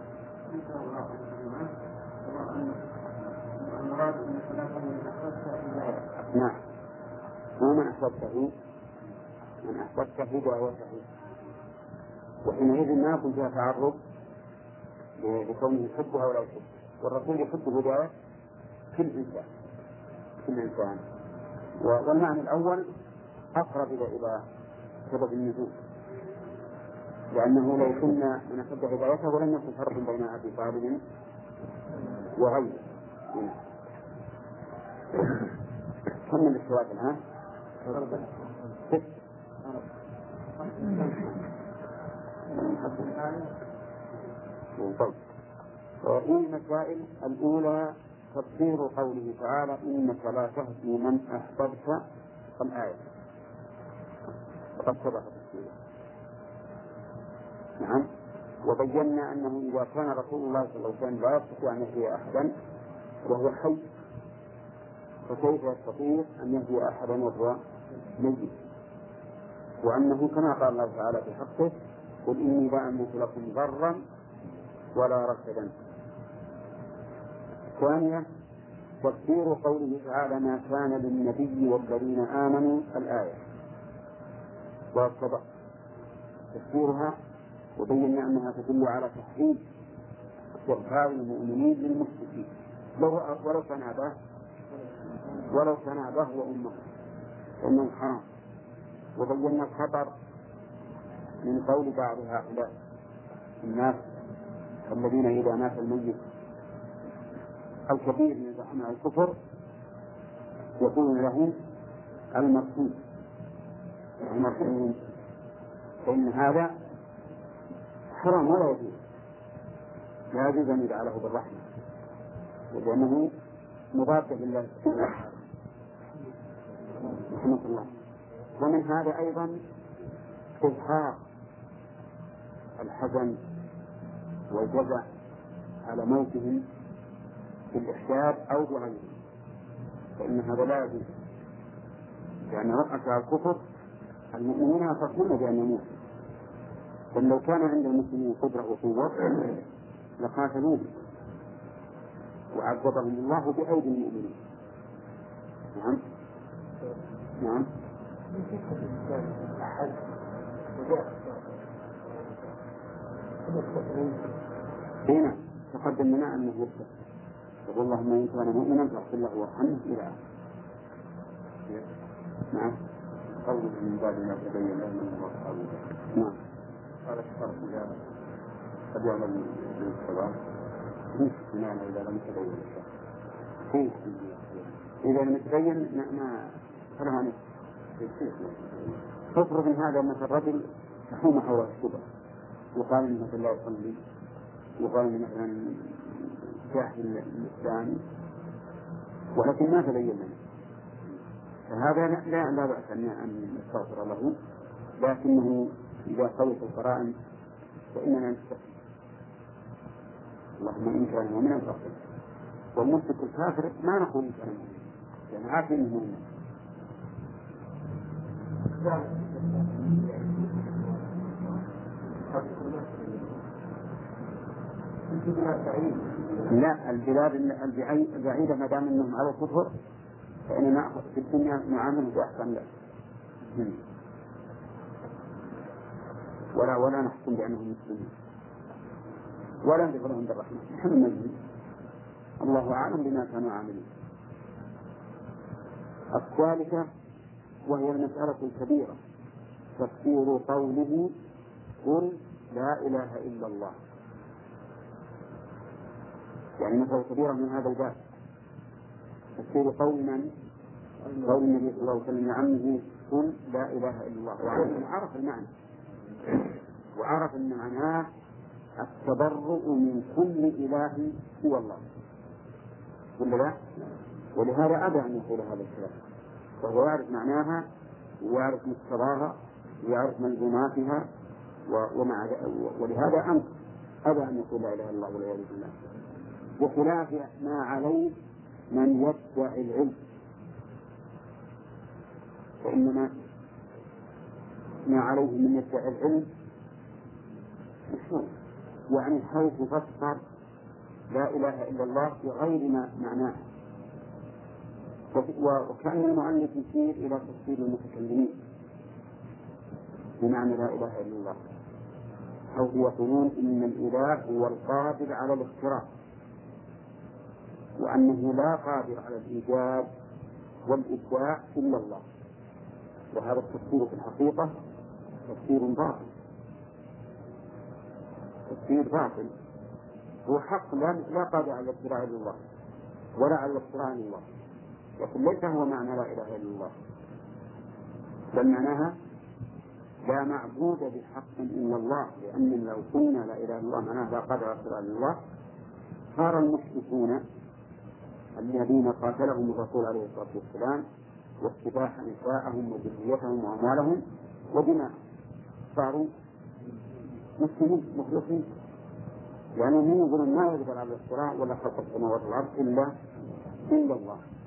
نعم ومن أحببته دعوته وحينئذ ما يكون فيها تعرض لكونه يحبها ولا يحبها والرسول يحب هداية كل إنسان والمعنى الأول أقرب إلى سبب النزول لأنه لو كنا نحب هدايته ولم يكن فرق بين أبي طالب وغيره. كم من الاشتراك الآن؟ طيب المسائل الأولى تفسير قوله تعالى إنك لا تهدي من أحببت الآية وقد سبق تفسيره. نعم وبينا أنه إذا كان رسول الله صلى الله عليه وسلم لا يستطيع أن يهدي أحدا وهو حي فكيف يستطيع أن يهدي أحدا وهو ميت وأنه كما قال الله تعالى في حقه قل إني لا أملك لكم ضرا ولا رشدا. ثانيا تفسير قوله تعالى ما كان للنبي والذين آمنوا الآية وسبق تفسيرها وبينا أنها تدل على تحريم استغفار المؤمنين للمشركين ولو كان أباه وأمه فإنه حرام. وبينا الخطر من قول بعض هؤلاء الناس الذين إذا مات الميت الكبير من زعماء الكفر يقول له المرحوم فإن هذا حرام ولا يجوز لا يجوز أن يدعى بالرحمة لأنه مضاد لله رحمة الله. ومن هذا أيضا إظهار الحزن والجزع على موتهم بالإحساب أو بغيره فإن هذا لا يجوز لأن رؤساء الكفر المؤمنين يخافون بأن يموتوا بل لو كان عند المسلمين قدرة وقوة لقاتلوهم وعذبهم الله بأيدي المؤمنين. نعم هنا تقدم لنا أنه يكفر يقول اللهم إن كان مؤمنا فاغفر له وارحمه إلى آخره. نعم. قول من بعد ما تبين له من الله أصحابه. نعم. هذا الشرط إذا قد يعمل بالصلاة بناء إذا لم يتبين الشرط. إذا لم يتبين ما فله أن تفرض من هذا مثل الرجل تحوم حول الشبه يقال إنه مثلا لا يصلي، يقال إنه مثلا جاهل الإسلام، ولكن ما تبين لنا، فهذا لا بأس أن نستغفر له، لكنه إذا قويت القرائن فإننا نستغفر اللهم إن كان مؤمنا فاغفر. والمشرك الكافر ما نقول إن كان مؤمنا، يعني عارفين إنه مؤمن. لا، البلاد البعيدة ما دام أنهم على الكفر فإننا في الدنيا نعامله بأحسن له ولا نحكم بأنهم مسلمين ولا ندخلهم بالرحمة، نحن نجزي الله أعلم بما كانوا عاملين. الثالثة وهي المسألة الكبيرة تفسير قوله قل لا إله إلا الله، يعني مسألة كبيرة من هذا الباب. تفسير قول من؟ قول النبي صلى الله عليه وسلم لعمه قل لا إله إلا الله، وعرف المعنى وعرف أن معناه التبرؤ من كل إله سوى الله، ولا لا؟ ولهذا أبى أن يقول هذا الكلام، وهو يعرف معناها ويعرف مقتضاها ويعرف ملزوماتها ولهذا أبى أن يقول لا إله إلا الله والعياذ بالله، بخلاف ما عليه من يدعي العلم. فإنما ما عليه من يدعي العلم مشهور، يعني حيث يفسر لا إله إلا الله بغير ما معناه، وكأن المؤلف يشير إلى تفسير المتكلمين بمعنى لا إله إلا الله، أو يقولون إن الإله هو القادر على الاختراع، وأنه لا قادر على الإيجاد والإبداع إلا الله، وهذا التفسير في الحقيقة تفسير باطل، تفسير باطل. هو حق لا قادر على الاختراع إلا الله ولا على الاختراع إلا الله، لكن ليس هو معنى لا إله إلا الله، بل معناها لا معبود بحق إلا الله، لأن لو قلنا لا إله إلا الله معناها لا قادر على الاختراع إلا الله صار المشركون الذين قاتلهم الرسول عليه الصلاة والسلام واستباح نساءهم وذريتهم وأموالهم ودماءهم صاروا مسلمين مخلصين، يعني هم يقولون ما يقدر على الاختراع ولا خلق السماوات والأرض إلا الله،